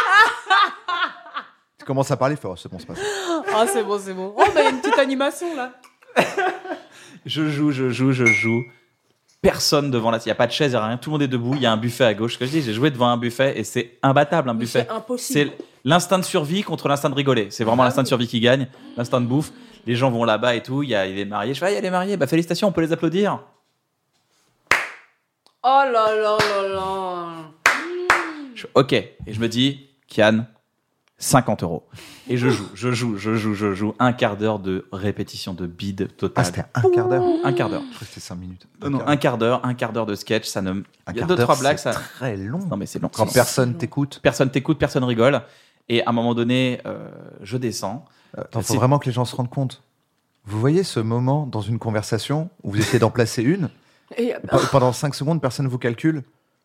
Tu commences à parler, il fait, oh, c'est bon, c'est pas ça. Ah, c'est bon, c'est bon. Oh, bah, il y a une petite animation là. Je joue, je joue, je joue. Personne devant la. Il n'y a pas de chaise, il n'y a rien. Tout le monde est debout. Il y a un buffet à gauche. Ce que je dis, j'ai joué devant un buffet et c'est imbattable un Mais buffet. c'est impossible. C'est l'instinct de survie contre l'instinct de rigoler. C'est vraiment l'instinct de survie qui gagne. L'instinct de bouffe. Les gens vont là-bas et tout. Il y a les mariés. Je fais, ah, il y a les mariés. Bah, félicitations, on peut les applaudir. Oh là là là là. Je fais, ok. Et je me dis, Kian, cinquante euros. Et je joue, je joue, je joue, je joue. Un quart d'heure de répétition de bide Ah, total. c'était un quart d'heure. un quart d'heure. Je crois que c'était cinq minutes. Non, non, un quart d'heure, un quart d'heure de sketch, ça ne. Un Il y a quart deux, d'heure, trois blagues, c'est ça. très long. Non, mais c'est long. Quand C'est- personne t'écoute. Personne t'écoute, personne rigole. Et à un moment donné, euh, je descends. Il faut C'est- vraiment que les gens se rendent compte. Vous voyez ce moment dans une conversation où vous essayez d'en placer une, Et, et pe- pendant cinq secondes, personne ne vous calcule.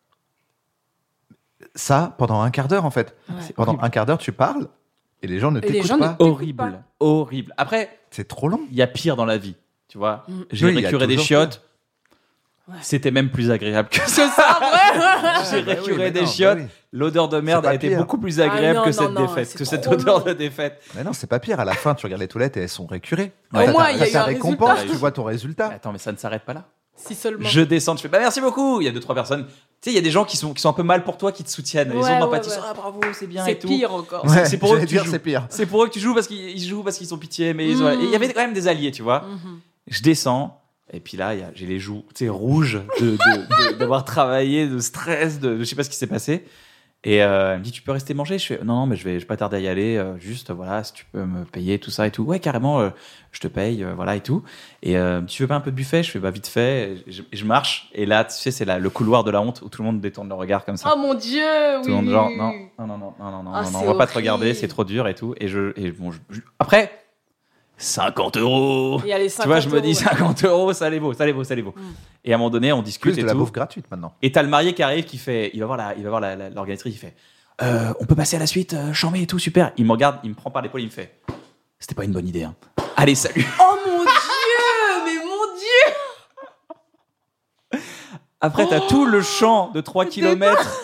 Ça, pendant un quart d'heure, en fait. Ouais. Pendant horrible. un quart d'heure, tu parles et les gens ne Et les t'écoutent gens ne pas. t'écoutent Horrible, pas. horrible. Après, C'est trop long. il y a pire dans la vie. Tu vois, Mm. j'ai Oui, il y a récuré des toujours chiottes. Ouais. C'était même plus agréable que ça. c'est ça, vrai? J'ai bah oui, récuré mais des non, chiottes. bah oui. L'odeur de merde C'est a pas été pire. beaucoup plus agréable Ah non, que non, cette non, défaite, c'est que cette trop odeur long. de défaite. Mais non, c'est pas pire. À la fin, tu regardes les toilettes et elles sont récurées. Au T'as moins, ta- il y a t'as eu ta un récompense, résultat. tu vois ton résultat. Attends, mais ça ne s'arrête pas là. Si seulement. Je descends, je fais bah merci beaucoup. Il y a deux trois personnes. Tu sais, il y a des gens qui sont qui sont un peu mal pour toi, qui te soutiennent. Ils Ouais, ont ouais, d'empathie. ouais. Ah bravo, c'est bien C'est et tout. pire encore. Ouais. c'est pour eux que j'allais tu dire joues. c'est pire. C'est pour eux que tu joues parce qu'ils ils jouent parce qu'ils ont pitié. Mais ils ont- Mm. et il y avait quand même des alliés, tu vois. Mhm. Je descends. Et puis là, il y a- j'ai les joues tu sais, rouges de, de- de- d'avoir travaillé, de stress, de, je sais pas ce qui s'est passé. Et euh, elle me dit, tu peux rester manger? Je fais, non, non, mais je vais, je vais pas tarder à y aller. Euh, juste, voilà, si tu peux me payer, tout ça et tout. Ouais, carrément, euh, je te paye, euh, voilà et tout. Et euh, tu veux pas un peu de buffet? Je fais, bah, vite fait. Et je, et je marche. Et là, tu sais, c'est la, le couloir de la honte où tout le monde détourne le regard comme ça. Oh mon Dieu, Tout oui. le monde, genre, non, non, non, non, non, non, non, Ah, non, c'est on va pas te horrible. regarder, c'est trop dur et tout. Et je, et bon, je, je- après, cinquante euros. Il y a les Tu vois, je me dis cinquante euros, ouais. cinquante euros, ça les vaut, ça les vaut, ça les vaut. Mm. Et à un moment donné, on discute Plus et de la tout. bouffe gratuite maintenant. Et t'as le marié qui arrive, qui fait, il va voir la, il va voir la, la- l'organisatrice, il fait, euh, on peut passer à la suite, euh, chambé et tout, super. Il me regarde, il me prend par l'épaule, il me fait, c'était pas une bonne idée. Hein. Allez, salut. Oh mon Dieu, mais mon Dieu. Après, t'as tout le champ de trois kilomètres.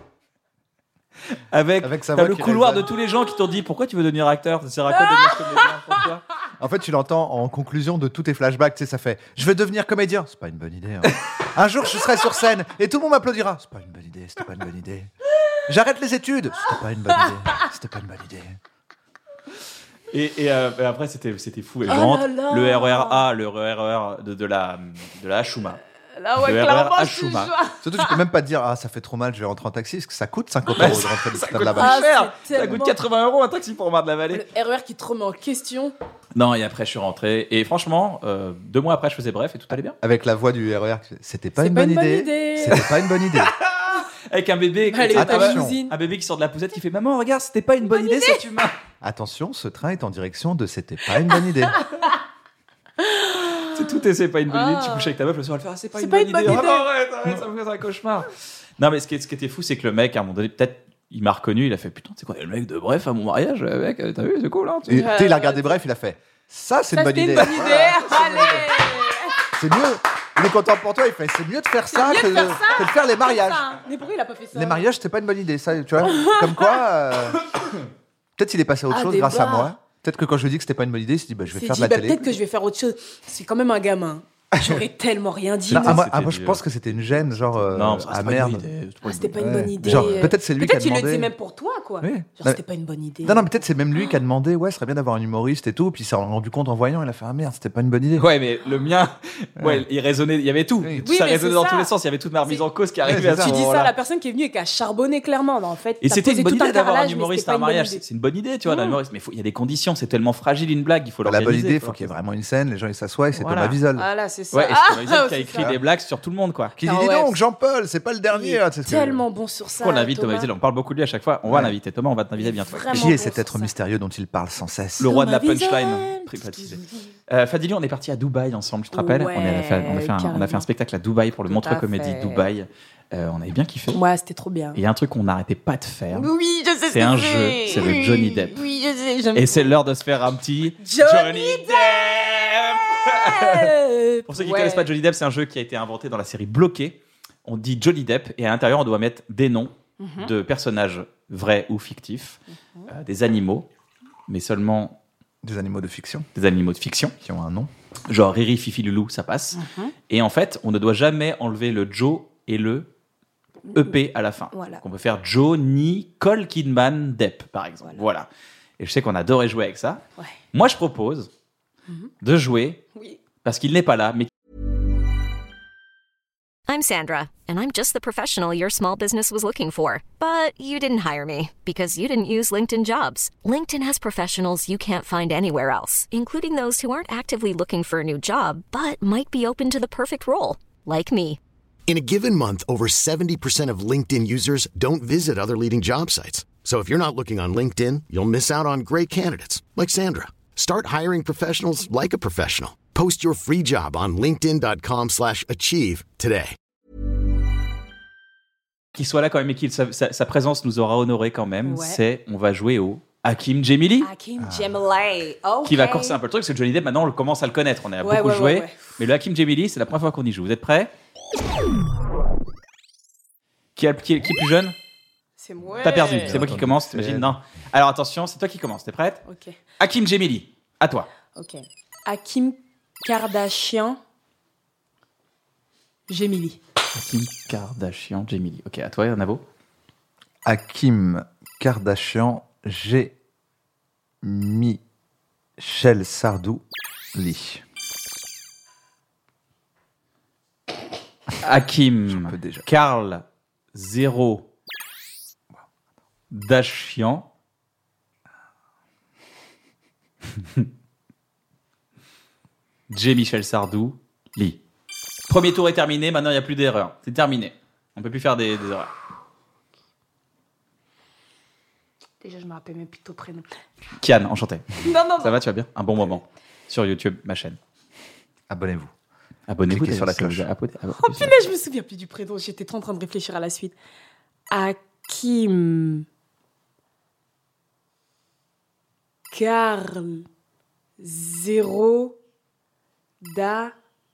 Avec, Avec sa t'as voix le qui couloir de résonne. tous les gens qui t'ont dit pourquoi tu veux devenir acteur, ça sert à quoi de devenir comédien, pourquoi? En fait, tu l'entends en conclusion de tous tes flashbacks, tu sais, ça fait « Je vais devenir comédien ». C'est pas une bonne idée. Hein. Un jour, je serai sur scène et tout le monde m'applaudira. C'est pas une bonne idée, c'était pas une bonne idée. J'arrête les études. C'était pas une bonne idée. C'était pas une bonne idée. Et, et, euh, et après, c'était, c'était fou. Et je Oh rentre, là là. le R E R A, le R E R de, de la, de la Hachuma. Là, ouais, Le R E R clairement, à je te Chouma. jure. Surtout, tu peux même pas te dire « Ah, ça fait trop mal, je vais rentrer en taxi », parce que ça coûte cinquante euros de rentrer Ça de coûte là-bas. Ah, pas cher. c'est Ça tellement- coûte quatre-vingts euros un taxi pour Marne-la-Vallée. Le R E R qui te remet en question. Non, et après, je suis rentré. Et franchement, euh, deux mois après, je faisais bref et tout allait bien. Avec la voix du R E R, c'était pas C'est une pas bonne une bonne idée. idée. C'était pas une bonne idée. Avec un bébé, qui- Allez, Ah, ta ouais. limousine. un bébé qui sort de la poussette qui fait maman, regarde, c'était pas une bonne idée cet humain. Attention, ce train est en direction de c'était pas une bonne idée. C'est tout et c'est pas une bonne idée. Tu Ah. couches avec ta meuf le soir, elle fait ah, c'est pas, C'est une, pas bonne une bonne idée. idée. Ah, arrête, arrête, ça me fait un cauchemar. Non, mais ce qui, ce qui était fou, c'est que le mec, à un moment donné, peut-être, il m'a reconnu, il a fait putain, c'est quoi, le mec de bref à mon mariage, mec, t'as vu, c'est cool, hein. Et, tu sais, il a regardé bref, il a fait ça, c'est une Ça, bonne c'était idée. une bonne idée. Allez. C'est mieux. Il est content pour toi, il fait c'est mieux de faire ça, mieux que, de de, faire ça. que de faire les mariages. Ça. Mais pourquoi il a pas fait ça? Les mariages, c'était pas une bonne idée, ça, tu vois. Comme quoi, euh, peut-être il est passé à autre Ah, chose des grâce à barres. moi. Peut-être que quand je lui ai dit que c'était pas une bonne idée, il s'est dit bah, je vais Il faire s'est de dit, la bah, télé. peut-être que je vais faire autre chose. C'est quand même un gamin. J'aurais tellement rien dit. Non, moi. ah, moi, C'était ah, moi, je dur. pense que c'était une gêne, genre euh, Non, ça, ah c'est pas merde. une bonne idée. Ah, c'était pas une Ouais. bonne idée. Genre, peut-être c'est lui qui a Peut-être il le demandé. disait même pour toi, quoi. Oui. Genre, Non, c'était pas une bonne idée. Non, non, mais peut-être c'est même lui qui a demandé ouais, ce serait bien d'avoir un humoriste et tout, puis il s'est rendu compte en voyant, il a fait ah merde, c'était pas une bonne idée. Ouais, mais le mien, ouais, il résonnait, il y avait tout. Oui. Tout Oui, ça mais résonnait c'est dans ça. tous les sens. Il y avait toute ma remise en cause qui arrivait c'est à ça. ce Tu dis ça moment-là. à la personne qui est venue et qui a charbonné clairement. Non, en fait, Et t'as c'était posé une bonne tout un idée d'avoir un carrelage, mais humoriste c'était à pas un une bonne mariage. idée. C'est une bonne idée, tu vois, d'un Mmh. humoriste. Mais faut- il y a des conditions. C'est tellement fragile une blague, il faut La l'organiser. bonne idée, il faut faut qu'il y ait leur- vraiment une scène, les gens ils s'assoient et c'est Voilà. Thomas Wiesel. Voilà, c'est ça. Ouais, et Ah, c'est Thomas Wiesel qui a c'est écrit ça. des blagues sur tout le monde, quoi. Qui Ah dit dis ouais. donc Jean-Paul, c'est pas le Il dernier. est hein, c'est ce que- tellement bon sur ça. On l'invite Thomas Thomas. Wiesel, on parle beaucoup de lui à chaque fois. On va Ouais. l'inviter. Thomas, on va t'inviter bientôt. Vraiment Qui est bon cet sur être ça. mystérieux dont il parle sans cesse Le roi de la Thomas Wiesel. punchline privatisé. Euh, Fadili, on est parti à Dubaï ensemble, tu te rappelles? Ouais, on, a fait, on, a fait un, on a fait un carrément. spectacle à Dubaï pour le Tout Montreux à Comédie fait. Dubaï. Euh, on avait bien kiffé. Ouais, c'était trop bien. Et il y a un truc qu'on n'arrêtait pas de faire. Oui, je sais ce C'est que un c'est. jeu, c'est le Oui, Johnny Depp. Oui, je sais. J'aime Et c'est l'heure de se faire un petit Johnny Depp. Pour ceux qui ne Ouais. connaissent pas Johnny Depp, c'est un jeu qui a été inventé dans la série Bloqué. On dit Johnny Depp et à l'intérieur, on doit mettre des noms Mhm. de personnages vrais ou fictifs, euh, des animaux, mais seulement Des animaux de fiction des animaux de fiction. qui ont un nom. Genre Riri, Fifi, Loulou, ça passe. Mhm. Et en fait, on ne doit jamais enlever le Joe et le E P à la fin. Voilà. Donc on peut faire Johnny Cole Kidman Depp, par exemple. Voilà. Et je sais qu'on adorait jouer avec ça. Ouais. Moi, je propose de jouer, Oui. parce qu'il n'est pas là, mais I'm Sandra, and I'm just the professional your small business was looking for. But you didn't hire me because you didn't use LinkedIn Jobs. LinkedIn has professionals you can't find anywhere else, including those who aren't actively looking for a new job, but might be open to the perfect role, like me. In a given month, over seventy percent of LinkedIn users don't visit other leading job sites. So if you're not looking on LinkedIn, you'll miss out on great candidates like Sandra. Start hiring professionals like a professional. Post your free job on linkedin dot com slash achieve today. qu'il soit là quand même et qu'il sa, sa- sa présence nous aura honoré quand même, Ouais. c'est on va jouer au Hakim Jemili. Hakim Jemili. Ok. Qui va corser un peu le truc, parce que Johnny Depp, maintenant, on le commence à le connaître. On a Ouais, beaucoup ouais, joué. ouais, ouais. Mais le Hakim Jemili, c'est la première fois qu'on y joue. Vous êtes prêts? Qui, a- qui est qui est plus jeune? C'est moi. T'as perdu. C'est moi qui Attends, commence, c'est t'imagines? elle. Non. Alors attention, c'est toi qui commence. T'es prête? Ok. Hakim Jemili, à toi. Ok. Hakim Kardashian Jemili. Hakim Kardashian Jemili. Ok, à toi, Navo. Hakim Kardashian G. Michel Sardou Lee. Hakim Je peux déjà. Karl Zéro Dachian. J. Michel Sardou. Lee. Premier tour est terminé, maintenant il n'y a plus d'erreurs. C'est terminé. On ne peut plus faire des, des erreurs. Déjà, je me rappelle même plus ton prénom. Kian, enchanté. Non, non, Ça va, tu vas bien? Un bon moment. Sur YouTube, ma chaîne. Abonnez-vous. Abonnez-vous Cliquez sur la cloche. Oh punaise, je me souviens plus du prénom. J'étais trop en train de réfléchir à la suite. Hakim. Karl. Zéro. Da.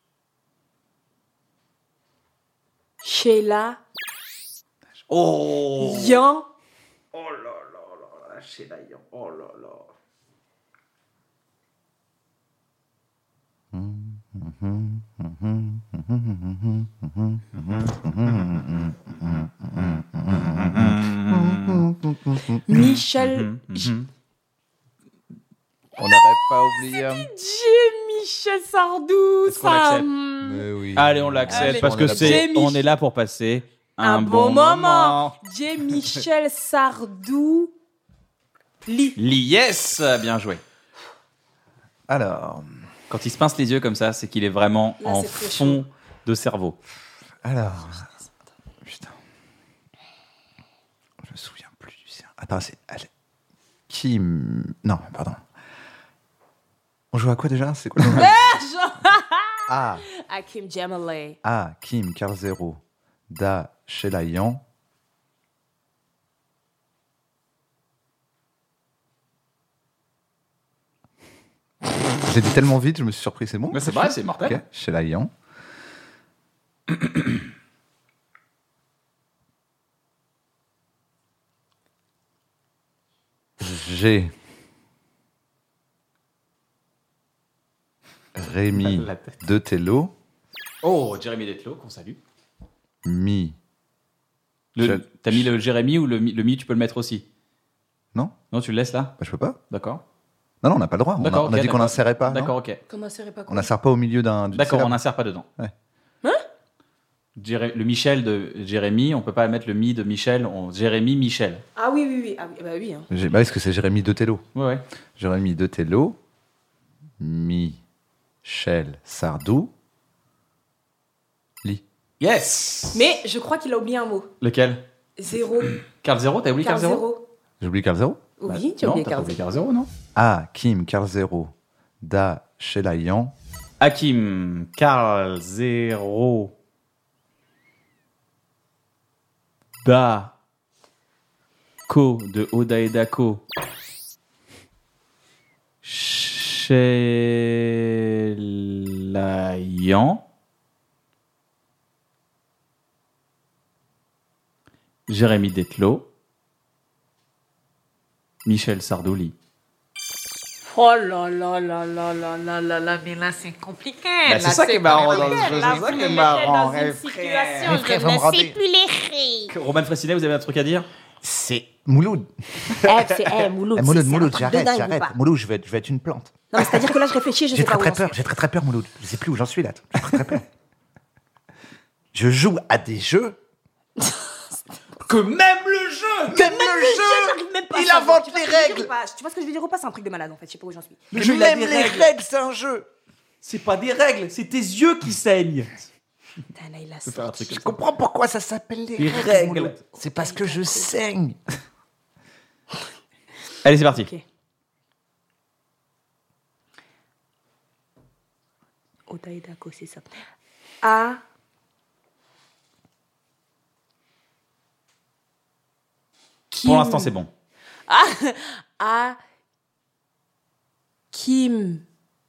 Sheila. Oh Yan. Oh là là là là, Sheila Yan. Oh là là. Michel. On n'aurait pas oublié. un- J. Michel Sardou. Est-ce qu'on Ça. l'accepte hum, Mais oui. Allez, on l'accepte Allez. parce On que est là c'est, pour- on est là pour passer un, Un bon moment. J. Michel Sardou. Lit. Lee, yes, bien joué. Alors, Quand il se pince les yeux comme ça, c'est qu'il est vraiment Là, en c'est très fond de cerveau. alors. Putain. Je me souviens plus du sien. Attends, c'est. allez. Kim. Non, pardon. On joue à quoi déjà? C'est quoi le nom? Ah, Hakim Jamalay. Ah, Kim, Karl Zero, Da, Sheila Yan. J'ai dit tellement vite, je me suis surpris, c'est bon? Mais c'est vrai, c'est mortel. Ok, Sheila Yan. J'ai Rémi La tête. de Tello, Oh, Jérémy Detlo, qu'on salue. Mi. Le- Je- T'as mis le Jérémy ou le mi, le mi, tu peux le mettre aussi? Non? Non, tu le laisses là? Bah, je peux pas. D'accord. Non, non, on n'a pas le droit. On a, D'accord, on a ok, dit qu'on d'accord. n'insérait pas. non D'accord, ok. Comment ça serait pas On quoi n'insère pas au milieu d'un. d'une D'accord, on syllabe. n'insère pas dedans. Ouais. Jéré- le Michel de Jérémy, on peut pas mettre le mi de Michel. On... Jérémy, Michel. Ah oui, oui, oui. Ah, oui, bah oui. Hein. J'ai- Bah, est-ce que c'est Jérémy de Tello? Ouais, ouais. Jérémy de Tello, Michel Sardou, Lit. Yes. Mais je crois qu'il a oublié un mot. Lequel? Zéro. Carl Zero, t'as oublié Carl Carl Zero? Zéro. J'ai oublié Karl Zero? Oui, tu as Non, oublié t'as pas Carl oublié Zéro. Carl Zero, non? Ah, Kim, Karl Zero, Da, Sheila Yan, Hakim, Carl Zero, Da, Ko de Oda et Dako, Shelayan, Jérémy Detlo, Michel Sardouli. Oh là là là là là là là là, mais là c'est compliqué. Bah, là, c'est ça qui est marrant dans le compliqué. jeu, Là, c'est ça vous qui me est mettez marrant, dans une eh, situation, frère, je vous me ne rendez- sais plus les rires. Roman Fressinet, vous avez un truc à dire? c'est Mouloud. Eh, c'est eh, Mouloud. Eh, c'est- Mouloud, c'est un Mouloud, truc de j'arrête, dingue ou j'arrête. pas Mouloud, je vais, être, je vais être une plante. Non, mais c'est-à-dire que là, je réfléchis, je J'ai sais pas très où très j'en peur, suis. j'ai très très peur, Mouloud. Je sais plus où j'en suis là. J'ai très très peur. Je joue à des jeux. Que même le jeu! Que même le jeu, J'arrive même pas à il savoir. invente Tu vois les ce que je veux dire règles. ou pas Tu vois ce que je veux dire ou pas? C'est un truc de malade en fait, je sais pas où j'en suis. Mais jeu, il a même des les règles. règles, c'est un jeu. C'est pas des règles, c'est tes yeux qui saignent. Putain, là, il a Faut faire un truc Je comme ça. comprends pourquoi ça s'appelle les, Les règles. règles. Mouloud. C'est parce que je saigne. Allez, c'est parti. Ok. Oda et Dako, c'est ça. A. Pour l'instant, c'est bon. A. Kim.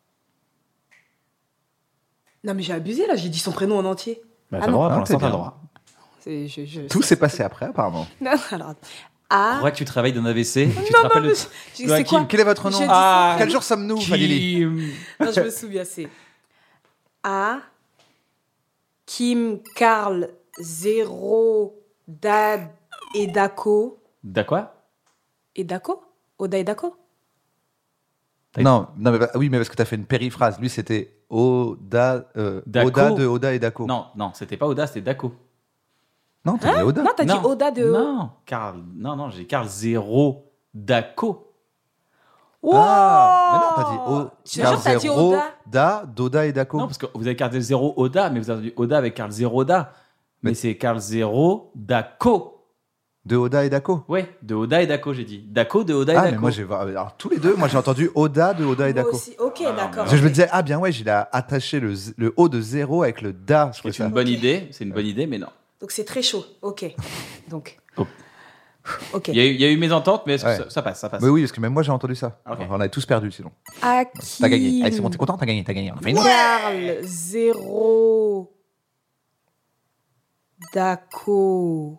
Non, mais j'ai abusé là, j'ai dit son prénom en entier. Bah, Ah t'as le non. droit, Ah, pour l'instant, t'es t'as le bien. droit. C'est- je- je- Tout s'est passé après, apparemment. Non, alors. A. Faudrait que tu travailles d'un A V C. Tu te Non, non, rappelles mais de... je- de c'est quoi Hakim. Quel est votre nom? J'ai dit Ah, Quel jour sommes-nous, Falili? Kim. Non, je me souviens, c'est A. Kim, Karl, Zéro, Dad et Dako. D'accord. Et Dako Oda et Dako Non, non mais, bah, oui, mais parce que tu as fait une périphrase. Lui, c'était Oda, euh, Dako. Oda de Oda et Dako. Non, non, c'était pas Oda, c'était Dako. Non, t'as dit Oda. Non, t'as dit Non. Oda de. Non, Karl. Non, non, j'ai Karl Zero Dako. Wow Ah, mais non, t'as dit O. Je te jure, t'as dit Oda. Da, Doda et Dako. Non, parce que vous avez Karl Zero Oda, mais vous avez entendu Oda avec Karl Zero Da. Mais, Mais- c'est Karl Zero Dako. De Oda et Dako. Ouais, de Oda et Dako, j'ai dit. Dako de Oda et Ah, Dako. mais moi, j'ai. Alors, tous les deux, moi, j'ai entendu Oda de Oda et Moi Dako. aussi. Ok, d'accord. Parce que je me disais, ah bien, ouais, j'ai attaché le, z- le O de zéro avec le Da. Je trouvais C'est ça. une bonne idée, c'est une bonne idée, mais non. Donc c'est très chaud. Ok. Donc. Oh. Ok. Il y, a eu- il y a eu mes ententes, mais est-ce que Ouais. ça, ça passe, ça passe. Mais oui, parce que même moi, j'ai entendu ça. Ok. On avait tous perdu sinon. Hakim. T'as gagné. Allez, c'est bon, t'es content, t'as gagné, t'as gagné. On a fait une- Karl Zéro Dako.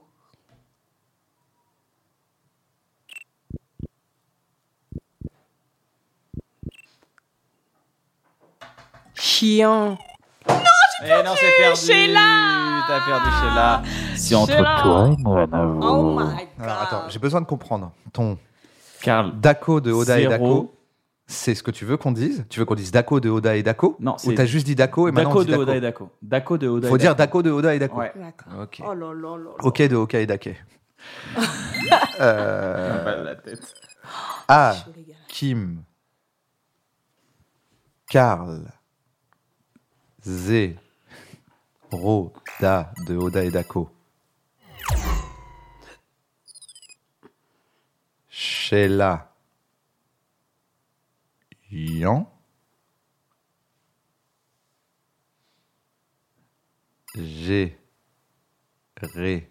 Chiant. Eh non, c'est perdu. Sheila. T'as perdu Sheila. C'est entre toi et moi, Navo. Oh my god. Alors, attends, j'ai besoin de comprendre. Ton Karl. Dako de Oda et Zéro. Dako, c'est ce que tu veux qu'on dise Tu veux qu'on dise Dako de Oda et Dako Non, Ou c'est t'as juste dit Dako et maintenant on Dako dit de Dako Oda et Dako. Dako de Oda Faut et dire Dako. Dako de Oda et Dako. Ouais. D'accord. Ok. Oh là là là là. Ok de Oka et Dake. euh, Pas de la tête. A, Chaud, les gars. Kim, Karl, Zé, Ro, Da de Oda et Dako. Sheila, Yan, G, Ré,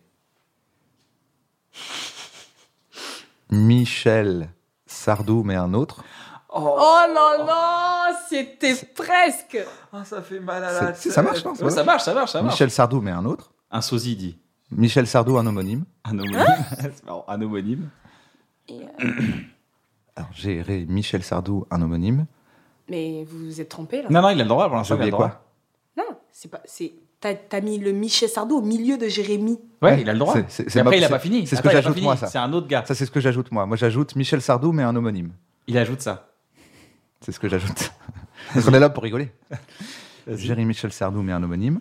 Michel Sardou, mais un autre. Oh là là, c'était presque. Ah, ça fait mal à C'est- la si, tête. ça marche, non, ça Ouais, marche. ça marche, ça marche, ça marche. Michel Sardou, mais un autre. Un sosie dit. Michel Sardou, un homonyme. Un homonyme. C'est marrant, un homonyme. Et, euh, Alors, j'ai Ré, Michel Sardou, un homonyme. Mais vous vous êtes trompé là. Non, non, il a le droit pour J'ai l'instant. il a oublié le droit. quoi Non, c'est pas. C'est. T'as, t'as mis le Michel Sardou au milieu de Jérémy. Ouais, il a le droit. C'est- c'est- c'est Mais après, ma- il a c'est- pas fini. c'est ce que Attends, il a pas j'ajoute, fini. moi, ça. C'est un autre gars. Ça, c'est ce que j'ajoute, moi. Moi, j'ajoute Michel Sardou, mais un homonyme. Il ajoute ça. C'est ce que j'ajoute. Parce qu'on est là pour rigoler. Vas-y. Jérémy Michel Sardou, mais un homonyme.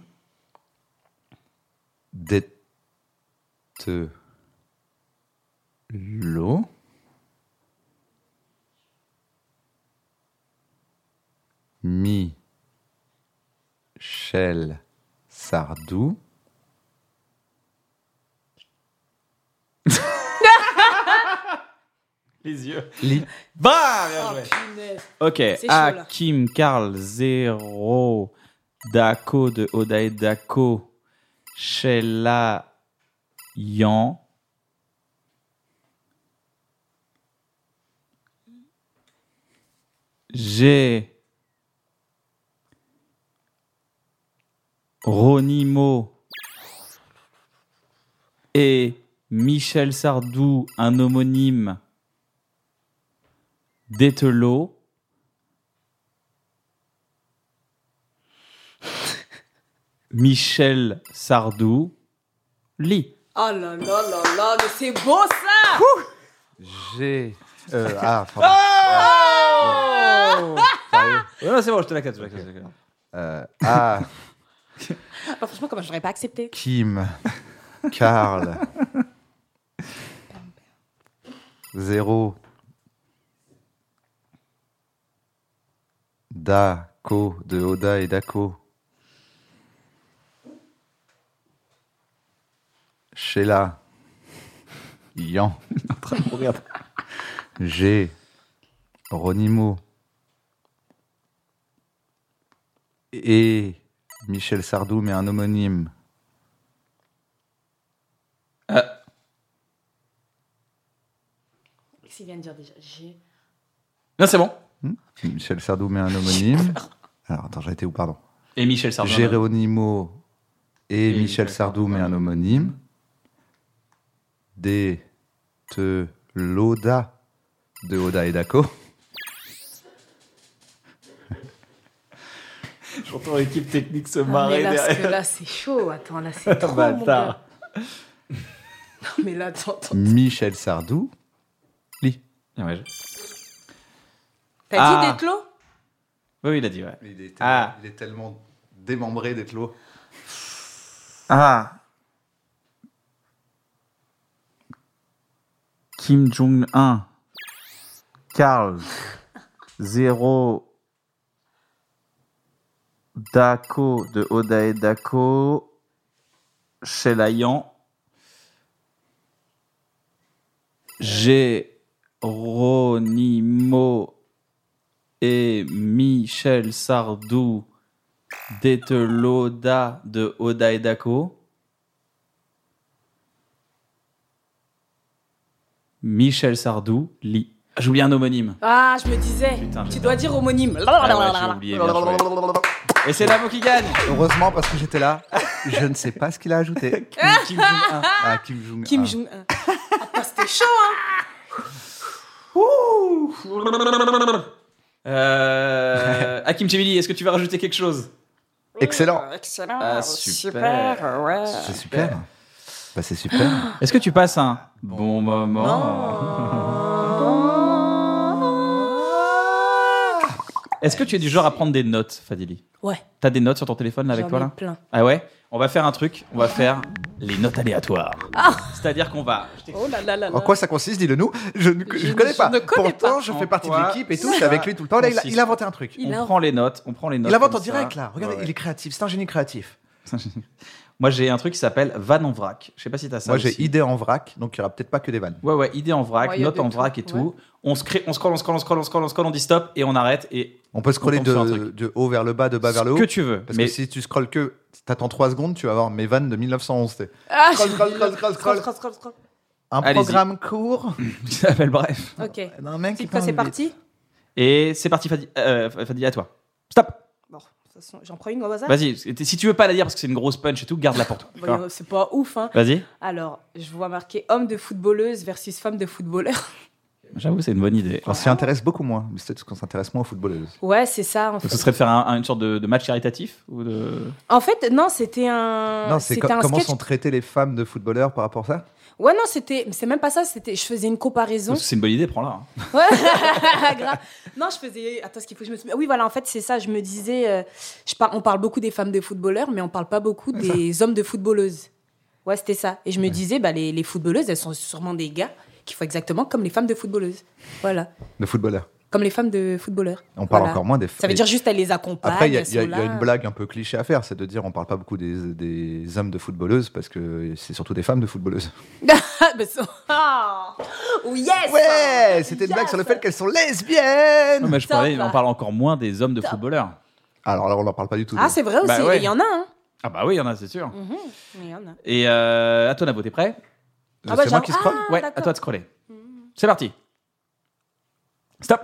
Dete. Lo. Michel Sardou. Les yeux. Li. Bah, bien Oh joué. punaise. Ok, chaud, là. Hakim, Karl, Zéro, Dako de Oda et Dako, Sheila, Yan, G, Ronimo et Michel Sardou, un homonyme d'Etelot. Michel Sardou, lit. Oh là là là là, mais c'est beau ça. J'ai. Euh, ah, pardon. Oh ouais, c'est bon, je te l'accepte. je te l'accepte. Euh, ah, Oh, franchement, comment je l'aurais pas accepté. Kim, Karl, Zéro, Dako de Oda et Dako, Sheila, Yan, G, Ronimo et Michel Sardou, mais un homonyme. Euh, Qu'est-ce qu'il vient de dire déjà? J'ai. non, c'est bon. Hmm Michel Sardou, mais un homonyme. Alors, attends, j'ai été où, pardon? Et Michel Sardou. Géronimo et, Et Michel Michel Sardou, Sardou, mais un homonyme. Des te Loda de Oda et Dako. J'entends l'équipe technique se Ah, mais marrer là, parce que derrière. là, c'est chaud. Attends, là, c'est trop, mon Bâtard. gars. Non, mais là, attends, attends. Michel Sardou, Li. Ah ouais, je- T'as Ah. dit Déclos? Oui, oui, il a dit, ouais. Il est tellement, Ah. il est tellement démembré d'être l'eau. Ah. Kim Jong-un. Karl. Zéro. Dako de Odae Dako. Chelayan. Géronimo et Michel Sardou d'Eteloda de Odae Dako. Michel Sardou, Li. J'ai oublié un homonyme. Ah, je me disais. Putain, tu putain. dois dire homonyme. Ah ouais, j'ai oublié, bien joué. Et c'est Navo qui gagne. Heureusement, parce que j'étais là. Je ne sais pas ce qu'il a ajouté. Kim Jong-un. Ah, Kim Jong-un. Kim Jong-un. Ah, c'était chaud, hein. Euh, Hakim Chemili, est-ce que tu vas rajouter quelque chose? Excellent. Excellent. Ah, super. Super, ouais. C'est super. Bah, c'est super. Est-ce que tu passes un bon moment? Est-ce que tu es du genre à prendre des notes, Fadili? Ouais. T'as des notes sur ton téléphone là avec J'en toi ai là? plein. Ah ouais? On va faire un truc, on va faire les notes aléatoires. Ah. C'est-à-dire qu'on va... Oh là là là là. En quoi ça consiste, dis-le nous. Je ne Je je ne- connais je pas. ne connais Pourtant, pas. je En fais partie de quoi l'équipe et tout. ça Je suis avec lui tout le temps. Là, il a, consiste il a inventé un truc. Il On a- prend les notes, on prend les notes Il invente comme en direct ça. là. Regardez, Ouais, ouais. il est créatif. C'est un génie créatif. Moi j'ai un truc qui s'appelle Van en vrac. Je sais pas si t'as ça Moi, j'ai aussi. idée en vrac, donc il n'y aura peut-être pas que des vannes. Ouais ouais, idée en vrac, Ouais, y a notes de en tout, vrac et ouais. tout. On se crée, on scrolle, on scrolle, on scrolle, on scrolle, on scrolle, on dit stop et on arrête et On peut scroller On tombe sur un de, truc. de haut vers le bas, de bas vers le haut. ce que tu veux. Parce Mais que si tu scrolles que, t'attends trois secondes, tu vas avoir mes vannes de mille neuf cent onze. t'es. Ah, Scroll, je- scroll, scroll, scroll, scroll. Scroll, scroll, scroll. Un Allez-y. programme court. ça s'appelle bref. Ok. d'un mec qui C'est quoi, parle c'est vite. parti? Et c'est parti Fadi, euh, Fadili à toi. Stop. Bon, de toute façon, j'en prends une au hasard. Vas-y, si tu veux pas la dire parce que c'est une grosse punch et tout, garde-la pour toi. Bon, D'accord. euh, c'est pas ouf, hein. Vas-y. Alors, je vois marqué homme de footballeuse versus femme de footballeur. J'avoue, c'est une bonne idée. On s'y intéresse beaucoup moins. Mais c'est peut-être qu'on s'intéresse moins aux footballeuses. Ouais, c'est ça, en Donc, fait. ce serait de faire un- un- une sorte de, de match caritatif ou de... En fait, non, c'était un. Non, c'est c'était co- un comment sketch. sont traitées les femmes de footballeurs par rapport à ça. Ouais, non, c'était. C'est même pas ça, c'était. Je faisais une comparaison. Parce que c'est une bonne idée, prends-la. hein. Ouais, grave. Non, je faisais. Attends, ce qu'il faut que je me souvienne. Oui, voilà, en fait, c'est ça. Je me disais. euh, je par... On parle beaucoup des femmes de footballeurs, mais on parle pas beaucoup des hommes de footballeuses. Ouais, c'était ça. Et je me disais, bah, les, les footballeuses, elles sont sûrement des gars qui font exactement comme les femmes de footballeuses. Voilà. De footballeurs. Comme les femmes de footballeurs. On parle Voilà. encore moins des Ça veut dire juste, elles les accompagnent. Après, il y, a- elles il y a- sont il y a là. une blague un peu cliché à faire, c'est de dire on parle pas beaucoup des, des hommes de footballeuses parce que c'est surtout des femmes de footballeuses. Bah, c'est- Ah Oh, yes Ouais, c'était une Yes blague sur le fait qu'elles sont lesbiennes. Non, mais je Top, parlais, là. on parle encore moins des hommes de Top. footballeurs. Alors là, on n'en parle pas du tout. Ah, c'est vrai aussi. Bah Il ouais. y en a, hein. Ah bah oui, il y en a, c'est sûr. Mhm. Il y en a. Et euh, à toi, Navo, t'es prêt? Ah bah, c'est moi j'avoue- qui scrolle. Ah, Ouais, à d'accord. toi de scroller. C'est parti. Stop.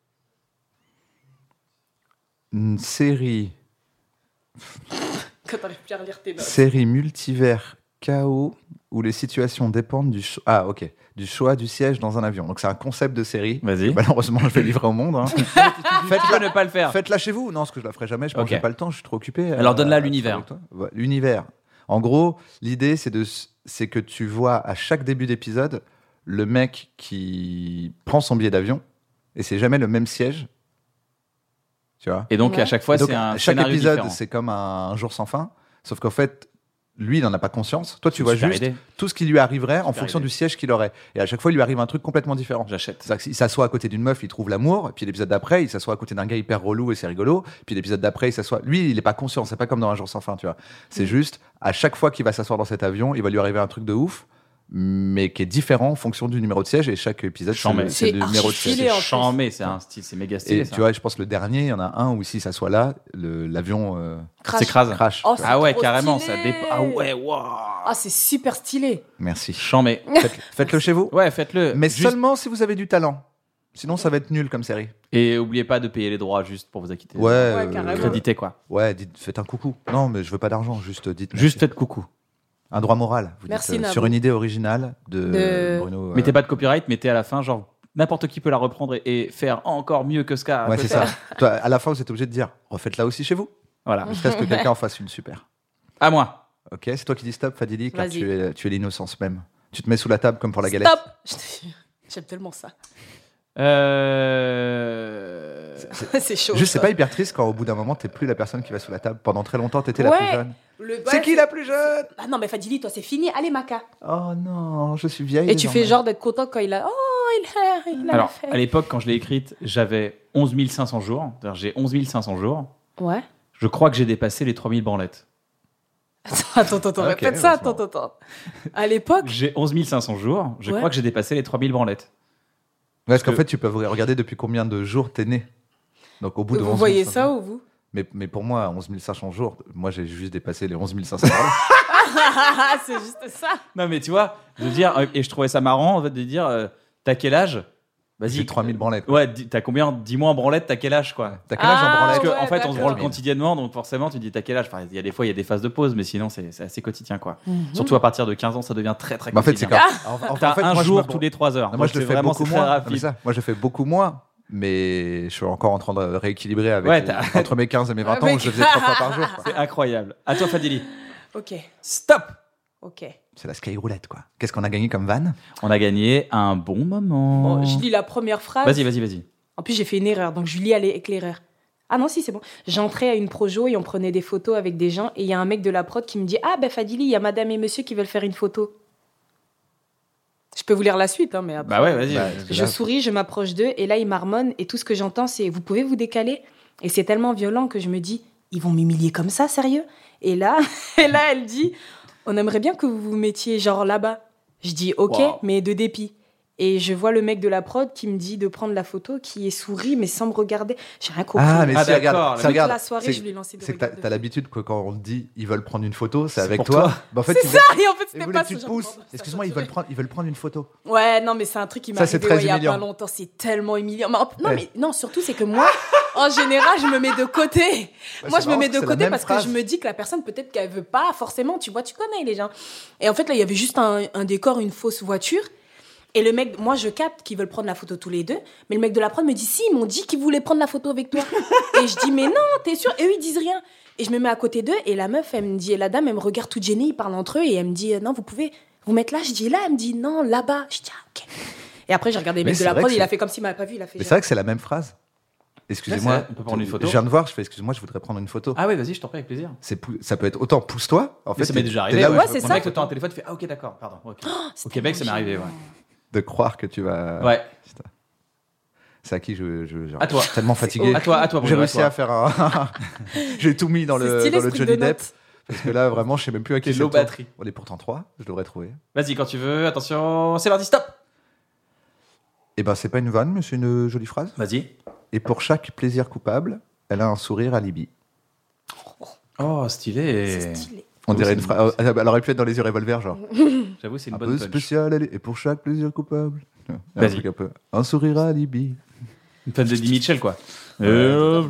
Une série, Quand t'arrives plus à relire tes notes. série multivers chaos où les situations dépendent du cho- ah ok du choix du siège dans un avion. Donc c'est un concept de série. Vas-y. Malheureusement, je vais livrer au monde. Hein. Tu peux Faites-la, ne pas le faire. faites-la chez vous. Non, parce que je la ferai jamais. Je pense Ok. que j'ai pas le temps. Je suis trop occupé. Alors, donne-la à être l'univers. avec toi. Ouais, l'univers. En gros, l'idée c'est de c'est que tu vois à chaque début d'épisode le mec qui prend son billet d'avion et c'est jamais le même siège. Tu vois. Et donc, Ouais. à chaque fois, Et donc, c'est un chaque scénario épisode, différent. c'est comme un, un jour sans fin. Sauf qu'en fait, lui, il n'en a pas conscience. Toi, tu C'est vois une super juste idée. tout ce qui lui arriverait en Super fonction idée. du siège qu'il aurait. Et à chaque fois, il lui arrive un truc complètement différent. J'achète. C'est-à-dire que s'il s'assoit à côté d'une meuf, il trouve l'amour. Et puis l'épisode d'après, il s'assoit à côté d'un gars hyper relou et c'est rigolo. Puis l'épisode d'après, il s'assoit. Lui, il n'est pas conscient. C'est pas comme dans Un jour sans fin, tu vois. C'est juste, à chaque fois qu'il va s'asseoir dans cet avion, il va lui arriver un truc de ouf, mais qui est différent en fonction du numéro de siège. Et chaque épisode, c'est Chambé. le, c'est le C'est numéro de archi stylé, siège. en C'est plus. chambé, c'est un style, c'est méga stylé. Et ça. tu vois, je pense que le dernier, il y en a un où s'il s'assoit là, le- l'avion euh, Crash. s'écrase. crash. Oh, tu vois. c'est Ah ouais, trop carrément, stylé. ça dépend. Ah ouais, waouh. Ah, c'est super stylé. Merci. Chambé. Faites- Faites-le chez vous. Ouais, faites-le. Mais Juste- seulement si vous avez du talent. Sinon, ça va être nul comme série. Et oubliez pas de payer les droits juste pour vous acquitter. Ouais, Ouais, euh, carrément. Crédité, quoi. ouais, dites, faites un coucou. Non, mais je veux pas d'argent, juste dites. Juste merci. faites coucou. Un droit moral. Vous Merci, dites, euh, Nabo. sur une idée originale de, De- Bruno. euh, Mettez pas de copyright, mettez à la fin, genre, n'importe qui peut la reprendre et, et faire encore mieux que ce qu'a. Ouais, peut c'est faire. ça. Toi, à la fin, vous êtes obligé de dire refaites-la aussi chez vous. Voilà. Jusqu'à ce que quelqu'un en fasse une super. À moi. Ok, c'est toi qui dis stop, Fadili, car Vas-y. tu es, tu es l'innocence même. Tu te mets sous la table comme pour la galette. Stop. Je te jure, j'aime tellement ça. Euh... c'est chaud. Juste, c'est ça. pas hyper triste quand au bout d'un moment, t'es plus la personne qui va sous la table. Pendant très longtemps, t'étais la Ouais. plus jeune. Le- C'est ouais, qui la plus jeune? Ah non, mais Fadili, toi, c'est fini. Allez, Maca. Oh non, je suis vieille. Et tu désormais. fais genre d'être content quand il a. Oh, il a, il a Alors, fait. à l'époque, quand je l'ai écrite, j'avais onze mille cinq cents jours. C'est-à-dire, j'ai onze mille cinq cents jours. Ouais. Je crois que j'ai dépassé les trois mille branlettes. Attends, attends, attends, Ok, répète ça. heureusement. Attends, attends, attends. À l'époque. J'ai onze mille cinq cents jours. Je Ouais. crois que j'ai dépassé les trois mille branlettes. Ouais, parce qu'en que- fait, tu peux regarder depuis combien de jours t'es né. Donc, au bout de Vous onze mille voyez cinq cents ça jours. ou vous? mais, mais pour moi, onze mille cinq cents jours, moi, j'ai juste dépassé les onze mille cinq cents jours. C'est juste ça. Non, mais tu vois, de dire, euh, et je trouvais ça marrant en fait, de dire, euh, t'as quel âge? Vas-y. J'ai trois mille branlettes. quoi. Ouais, dis- t'as combien? Dis-moi en branlette, t'as quel âge quoi? T'as quel âge en Ah, branlette? Parce qu'en ouais, en fait, on se d'accord. branle quotidiennement, donc forcément, tu dis t'as quel âge? Enfin, il y a des fois, il y a des phases de pause, mais sinon, c'est c'est assez quotidien quoi. Surtout à partir de quinze ans, ça devient très très Bah, en fait, c'est quotidien. quand. en- en- T'as en fait, un moi, je jour me- tous les trois heures. Non, moi, Donc, je le c'est fais vraiment beaucoup c'est très moins. rapide. Non, mais ça, moi, je fais beaucoup moins. Mais je suis encore en train de rééquilibrer avec Ouais, les- t'as- entre mes quinze et mes vingt ans Avec- où je le faisais trois fois par jour. quoi. C'est incroyable. À toi, Fadili. Ok. Stop. Ok. C'est la skyroulette, quoi. Qu'est-ce qu'on a gagné comme van? On a gagné un bon moment. Bon, je lis la première phrase. Vas-y, vas-y, vas-y. En plus, j'ai fait une erreur, donc je lis avec l'erreur. Ah non, si, c'est bon. J'entrais à une projo et on prenait des photos avec des gens. Et il y a un mec de la prod qui me dit: Ah, ben Fadili, il y a madame et monsieur qui veulent faire une photo. Je peux vous lire la suite, hein, mais après. Bah ouais, vas-y. Bah, Je souris, je m'approche d'eux, et là, ils marmonnent, et tout ce que j'entends, c'est: Vous pouvez vous décaler? Et c'est tellement violent que je me dis: Ils vont m'humilier comme ça, sérieux? Et là, et là, elle dit: On aimerait bien que vous vous mettiez genre là-bas. Je dis: Ok, Wow. mais de dépit. Et je vois le mec de la prod qui me dit de prendre la photo, qui est souris, mais sans me regarder. J'ai rien compris. Ah, mais Ah, si, d'accord, regarde, le ça, mec, regarde. la soirée, c'est- je lui ai lancé des C'est que t'as regards de t'as fou. l'habitude que quand on te dit ils veulent prendre une photo, c'est C'est avec pour toi. toi. Bah, en fait, C'est ils ça, veulent- et en fait, ils c'était voulaient pas que tu ce te genre de pousses. moment, ça Excuse-moi, ils saturé. veulent prendre, ils veulent prendre une photo. Ouais, non, mais c'est un truc qui m'est Ça, c'est arrivé très ouais, il y a humiliant. pas longtemps. C'est tellement humiliant. Mais en- non, Ouais. mais non, surtout, c'est que moi, en général, je me mets de côté. Ouais, moi, c'est je me marrant mets parce de que c'est la côté même parce phrase. que je me dis que la personne, peut-être qu'elle veut pas forcément. Tu vois, tu connais les gens. Et en fait, là, il y avait juste un, un décor, une fausse voiture. Et le mec, moi, je capte qu'ils veulent prendre la photo tous les deux. Mais le mec de la prod me dit: Si, ils m'ont dit qu'ils voulaient prendre la photo avec toi. Et je dis: Mais non, t'es sûr? Et eux, ils disent rien. Et je me mets à côté d'eux. Et la meuf, elle me dit, la dame, elle me regarde toute gênée. Ils parlent entre eux. Et elle me dit: Non, vous pouvez vous mettre là. Je dis: Là. Elle me dit: Non, là-bas. Je dis: Ah, ok. Et après, j'ai regardé le Mais mec de c'est la vrai prod. que Il a c'est- fait comme s'il m'avait pas vu. Il a fait Mais c'est genre. vrai que c'est la même phrase. Excusez-moi, Ouais, c'est- on peut prendre une photo. Je viens de voir, je fais excuse-moi, je voudrais prendre une photo. Ah oui, vas-y, je t'en prie avec plaisir. C'est pou- ça peut être autant pousse-toi. En Mais fait, ça m'est t'es- déjà t'es arrivé. là où Ouais, je veux c'est prendre Mon mec, la le temps un photo. téléphone, fait ah ok d'accord, pardon. Ok, C'est Au Québec, ça m'est tellement arrivé. gênant. Ouais. De croire que tu vas. Ouais. Putain. C'est à qui je, je, je- À toi. je suis tellement fatigué. À toi, à toi. J'ai Bruno, réussi toi. à faire un. J'ai tout mis dans C'est le, stylé, dans ce le truc Johnny de Depp. notes. Parce que là, vraiment, je sais même plus à qui T'es je low tourne. batterie. On est pourtant trois, je devrais trouver. Vas-y quand tu veux. Attention, c'est parti. Stop. Eh ben, c'est pas une vanne, mais c'est une jolie phrase. Vas-y. Et pour chaque plaisir coupable, elle a un sourire alibi. Oh stylé. C'est stylé. On Oui, dirait c'est une une- phrase. Elle aurait pu être dans les yeux revolver, genre. J'avoue, c'est une Un bonne peu punch. spécial, elle est- et pour chaque plaisir coupable. Un Vas-y. truc un peu. Un sourire alibi. Une fan de Eddie Mitchell quoi. Ouais. Donc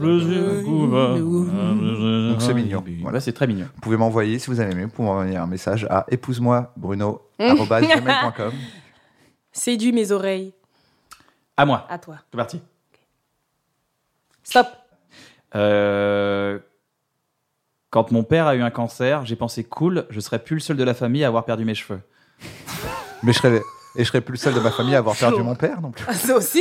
Donc c'est mignon. Voilà. Ouais, c'est très mignon. Vous pouvez m'envoyer, si vous avez aimé, vous pouvez m'envoyer un message à épouse-moi bruno arobase gmail point com. Séduis mes oreilles. À moi. À toi. C'est parti. Stop. Euh, Quand mon père a eu un cancer, j'ai pensé cool, je serais plus le seul de la famille à avoir perdu mes cheveux. Mais je serais, et je serais plus le seul de ma famille à avoir perdu mon père non plus. Ah, ça aussi.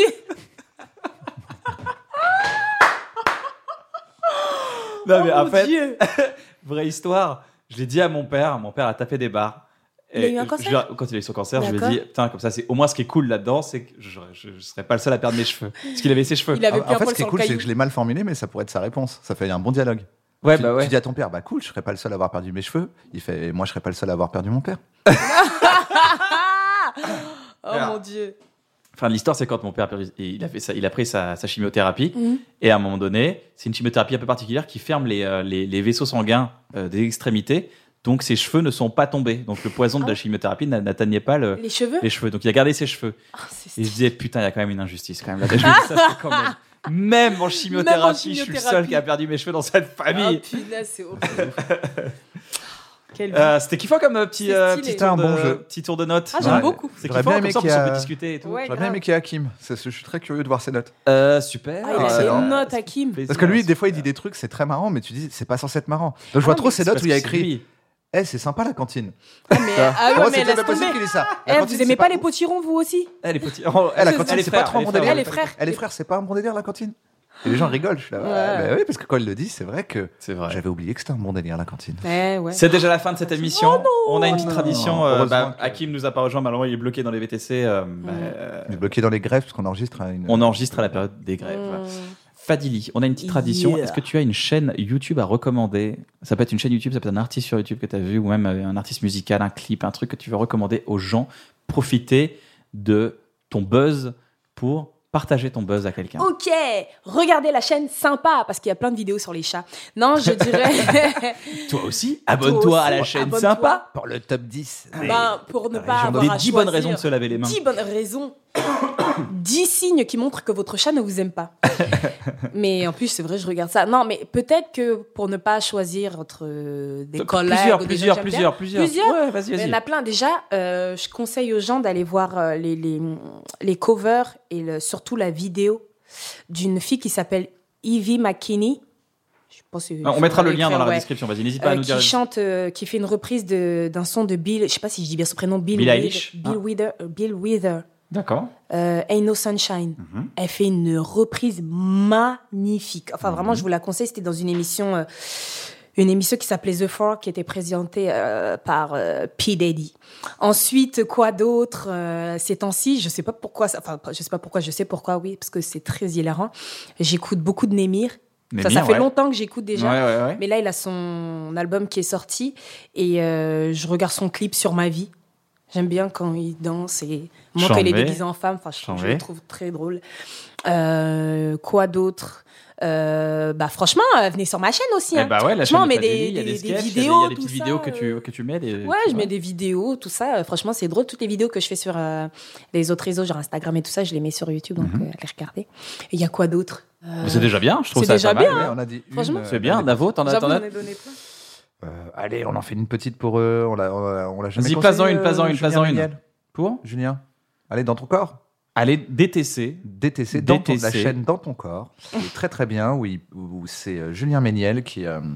Non mais Oh en mon fait, Dieu. vraie histoire, je l'ai dit à mon père, mon père a tapé des barres. Il a Et eu un je- cancer je- Quand il a eu son cancer, je lui ai D'accord. dit, putain, comme ça, c'est au moins ce qui est cool là-dedans, c'est que je, je, je serais pas le seul à perdre mes cheveux. Parce qu'il avait ses cheveux. Il avait En, pris en un fait, poil ce qui est sur cool, le c'est caillou. que je l'ai mal formulé, mais ça pourrait être sa réponse. Ça fait un bon dialogue. Ouais, tu, bah ouais. tu dis à ton père, bah cool, je serais pas le seul à avoir perdu mes cheveux. Il fait, moi, je serais pas le seul à avoir perdu mon père. Oh Alors. mon Dieu. Enfin, l'histoire, c'est quand mon père a perdu- il a, fait ça, il a pris sa, sa chimiothérapie. Mhm. Et à un moment donné, c'est une chimiothérapie un peu particulière qui ferme les, euh, les, les vaisseaux sanguins euh, des extrémités. Donc, ses cheveux ne sont pas tombés. Donc, le poison de Ah. la chimiothérapie n'a- n'atteignait pas le, Les cheveux. les cheveux. Donc, il a gardé ses cheveux. Oh, c'est Et je stylé. disais, putain, il y a quand même une injustice. Quand même, là. Je me dis, ça, c'est quand même... Même en chimiothérapie, Même en je suis le chimiothérapie. seul qui a perdu mes cheveux dans cette famille. Ah, punaise, c'est horrible. Quelle vie. Euh, C'était kiffant comme euh, petit, C'est euh, stylé. petit, C'était un tour bon de, jeu. petit tour de notes. Ah, j'aime Ouais. beaucoup. C'est J'aurais kiffant, bien comme aimé ça, qu'il y on a- peut discuter et tout. Ouais, J'aurais bien grave. aimé qu'il y ait Hakim. C'est- Je suis très curieux de voir ses notes. Euh, super. Ah, il a Excellent. des notes, Hakim. Parce que lui, des fois, il dit des trucs, c'est très marrant, mais tu dis, c'est pas censé être marrant. Donc je vois Ah, trop mais ces C'est notes parce où il y a que c'est écrit lui. Eh, c'est sympa la cantine. Ah, mais, ah Pour ouais, moi, mais c'est laisse pas possible tomber. qu'il ait ça. Eh, La vous cantine, aimez c'est pas les potirons, vous aussi? Elle est petite. Eh, la cantine, Elle est c'est pas frère, trop elle mon est frère. délire. Eh, les frères. Eh, les frères, c'est pas un bon délire la cantine. Et les gens rigolent, je suis là. Ouais. Ouais. Bah oui, parce que quand il le dit, c'est vrai que C'est vrai. j'avais oublié que c'était un bon délire, la cantine. Ouais, ouais. C'est déjà la fin de cette émission. On a une petite non. tradition. euh, Heureusement bah, que- Hakim nous a pas rejoint, malheureusement, il est bloqué dans les V T C. euh, bah, euh, Il est bloqué dans les grèves parce qu'on enregistre à une. on enregistre à la période des grèves. Mmh. Fadili, on a une petite tradition. Yeah. Est-ce que tu as une chaîne YouTube à recommander? Ça peut être une chaîne YouTube, ça peut être un artiste sur YouTube que tu as vu, ou même euh, un artiste musical, un clip, un truc que tu veux recommander aux gens. Profiter de ton buzz pour partager ton buzz à quelqu'un. Ok, regardez la chaîne sympa parce qu'il y a plein de vidéos sur les chats. Non, je dirais. Toi aussi, abonne-toi à la aussi, chaîne abonne-toi. sympa. Pour le top dix. Ben, pour ne pas région avoir Des à dix bonnes choisir. raisons de se laver les mains. dix bonnes raisons. dix signes qui montrent que votre chat ne vous aime pas. Mais en plus, c'est vrai, je regarde ça. Non, mais peut-être que pour ne pas choisir entre euh, des collègues Plusieurs, ou des plusieurs, gens que j'aime plusieurs, bien. plusieurs. Plusieurs Ouais, vas-y, Mais il vas-y. y en a plein. Déjà, euh, je conseille aux gens d'aller voir euh, les, les, les covers et le- surtout la vidéo d'une fille qui s'appelle Evie McKinney. Je pense que- Ah, on mettra le lien dans la ouais. description. Vas-y, n'hésite pas Euh, à nous qui dire. chante, euh, qui fait une reprise de, d'un son de Bill, je sais pas si je dis bien son prénom, Bill, Bill Wither- Eilish. Bill Ah. Wither, euh, Bill Wither, D'accord. euh, Ain't No Sunshine. Mhm. Elle fait une reprise magnifique. Enfin, vraiment, je vous la conseille. C'était dans une émission, euh, une émission qui s'appelait The Four, qui était présentée euh, par euh, P. Diddy. Ensuite, quoi d'autre euh, Ces temps-ci, je sais pas pourquoi, ça- enfin, je sais pas pourquoi, je sais pourquoi, oui, parce que c'est très hilarant. J'écoute beaucoup de Némir. Ça, ça Némir, fait ouais. longtemps que j'écoute déjà. Ouais, ouais, ouais. Mais là, il a son album qui est sorti et euh, je regarde son clip sur ma vie. J'aime bien quand il danse et moi quand il est Chambé. déguisé en femme. Enfin, je, trouve- je Chambé. le trouve très drôle. Euh, quoi d'autre Euh, Bah franchement, euh, venez sur ma chaîne aussi. Eh Hein. bah ouais, la Franchement, chaîne de on met des, Fadili, il y a des, des des sketchs, il y a des- vidéos, il y a des tout petites ça, vidéos que euh, tu, que tu mets. Des, Ouais, je mets des vidéos, tout ça. Euh, Franchement, c'est drôle. Toutes les vidéos que je fais sur euh, les autres réseaux, genre Instagram et tout ça, je les mets sur YouTube, donc Mhm. euh, allez regarder. Et il y a quoi d'autre Euh, C'est déjà bien, je trouve c'est ça déjà pas mal. bien, Ouais, hein. on a dit une, Franchement. euh, C'est bien, Navo, t'en as, J'avoue, t'en as- j'en ai donné plein. Euh, allez, on en fait une petite pour eux. On l'a, on l'a, on l'a jamais Vas-y, conseillé, place-en une, euh, place-en une, Julien place-en une. Méniel. Pour Julien, allez, dans ton corps. Allez, D T C. D T C, dans ton- D T C. la chaîne Dans ton corps, qui est très très bien, où, il- où c'est euh, Julien Méniel qui euh,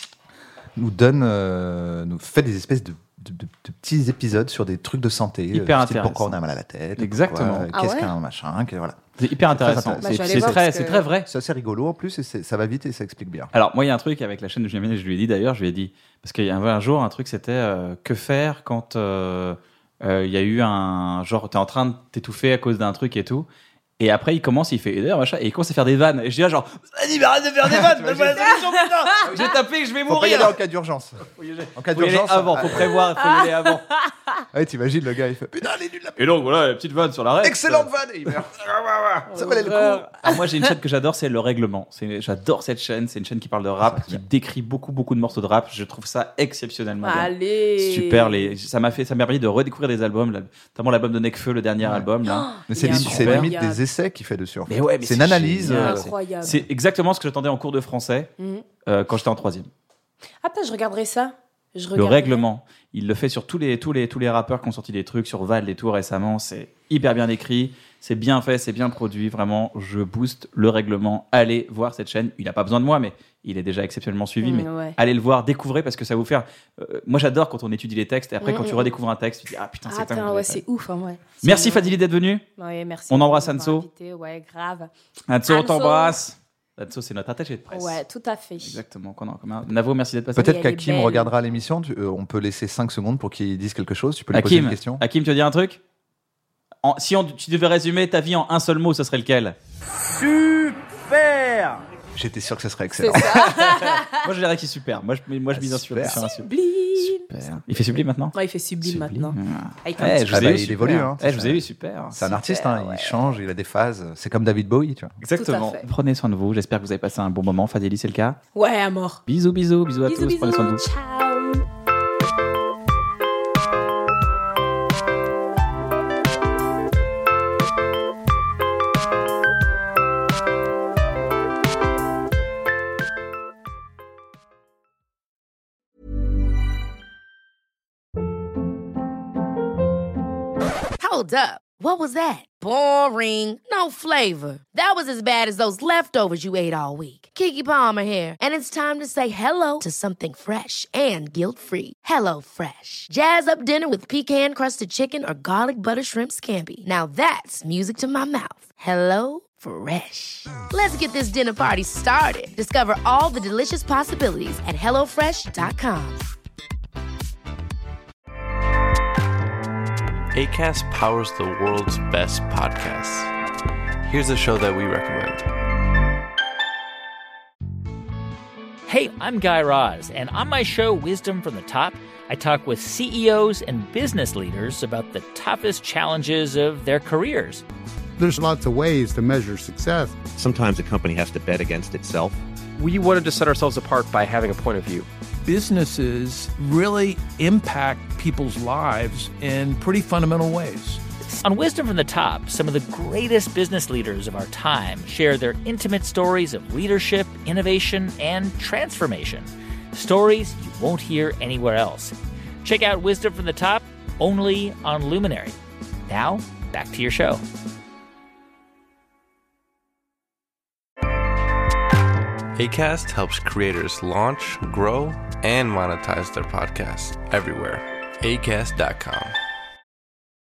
nous donne, euh, nous fait des espèces de, de- de- de petits épisodes sur des trucs de santé. Hyper euh, style intéressant. Pourquoi on a mal à la tête. Exactement. pourquoi, euh, Ah Qu'est-ce ouais qu'un machin, que- voilà. C'est hyper C'est très intéressant. intéressant. Bah, je vais C'est aller c'est voir très, parce c'est que- très vrai. C'est assez rigolo en plus et c'est- ça va vite et ça explique bien. Alors, moi, il y a un truc avec la chaîne de Julien Méniel, je lui ai dit d'ailleurs, je lui ai dit, parce qu'il y avait un jour, un truc, c'était euh, que faire quand euh, euh, il y a eu un. Genre, t'es en train de t'étouffer à cause d'un truc et tout. Et après, il commence, il fait, et d'ailleurs, machin, et il commence à faire des vannes. Et je dis, ah, genre, vas-y, mais arrête de faire des vannes, donne-moi la solution, putain! Je vais taper, je vais Faut pas y aller mourir! en cas d'urgence. Faut y aller, En cas faut y aller d'urgence. avant, faut prévoir, faut y aller avant. Ouais, t'imagines le gars, il fait putain, les nuls, la Et donc, voilà, la petite vanne sur la règle. excellente vanne et il meurt. Ça valait le coup. Alors moi j'ai une chaîne que j'adore, c'est Le Règlement. C'est- J'adore cette chaîne, c'est une chaîne qui parle de rap, qui décrit beaucoup beaucoup de morceaux de rap. Je trouve ça exceptionnellement bien. Allez. Super, les, ça m'a fait, ça m'a permis de redécouvrir des albums, là, notamment l'album de Nekfeu, le dernier Ouais. album. Là. Mais c'est Il est limite, c'est incroyable. limite des essais qu'il fait dessus. En fait. Mais ouais, mais c'est une c'est analyse. génial. euh, Incroyable. C'est exactement ce que j'attendais en cours de français Mhm. euh, quand j'étais en troisième. Ah, putain, je regarderai ça. Je Le regarderai. Règlement, il le fait sur tous les tous les tous les rappeurs qui ont sorti des trucs sur Val et tout récemment. C'est hyper bien écrit, c'est bien fait, c'est bien produit. Vraiment, je booste Le Règlement. Allez voir cette chaîne. Il n'a pas besoin de moi, mais il est déjà exceptionnellement suivi. Mm, mais ouais. allez le voir, découvrez parce que ça va vous faire. euh, moi, j'adore quand on étudie les textes et après Mm, quand tu mm. redécouvres un texte, tu te dis ah putain Ah, c'est dingue, putain, je ouais, l'ai c'est fait. ouf, hein, ouais. C'est Merci vrai. Fadili d'être venu. Ouais, merci. On embrasse de m'avoir Anso. invité, Ouais, grave. Anso, on Anso. t'embrasse. Anso, c'est notre attaché de presse. Ouais, tout à fait. Exactement. qu'on a en commun. Navo, merci d'être passé. Peut-être elle est qu'Hakim belle. regardera l'émission. tu- euh, on peut laisser cinq secondes pour qu'il dise quelque chose. Tu peux lui poser Hakim, une question. Hakim, tu veux dire un truc En- Si on, tu devais résumer ta vie en un seul mot, ce serait lequel? Super. J'étais sûr que ce serait C'est excellent. ça. Moi, je dirais qu'il est super. Moi, je, moi, je mise sur, Super. sur un super. Sublime. Super. Il fait sublime maintenant. Ouais, il fait sublime, maintenant. Ah. Avec Eh, un petit- je vous Ah ai bah, eu, il super. évolue, hein, Eh, je vous ai c'est- eu, super. C'est un Super, artiste, hein, ouais. il change, il a des phases. C'est comme David Bowie, tu vois. Exactement. Tout à fait. Prenez soin de vous. J'espère que vous avez passé un bon moment. Fadili, c'est le cas. Ouais, à mort. Bisous, bisous, bisous à Bisous, tous. Prenez soin de bisous. vous. Ciao. Hold up. What was that? Boring. No flavor. That was as bad as those leftovers you ate all week. Keke Palmer here, and it's time to say hello to something fresh and guilt-free. Hello Fresh. Jazz up dinner with pecan-crusted chicken or garlic butter shrimp scampi. Now that's music to my mouth. Hello Fresh. Let's get this dinner party started. Discover all the delicious possibilities at hello fresh dot com. Acast powers the world's best podcasts. Here's a show that we recommend. Hey, I'm Guy Raz, and on my show, Wisdom from the Top, I talk with C E Os and business leaders about the toughest challenges of their careers. There's lots of ways to measure success. Sometimes a company has to bet against itself. We wanted to set ourselves apart by having a point of view. Businesses really impact people's lives in pretty fundamental ways. On Wisdom from the Top, some of the greatest business leaders of our time share their intimate stories of leadership, innovation, and transformation. Stories you won't hear anywhere else. Check out Wisdom from the Top only on Luminary. Now, back to your show. Acast helps creators launch, grow, and monetize their podcasts everywhere. acast dot com.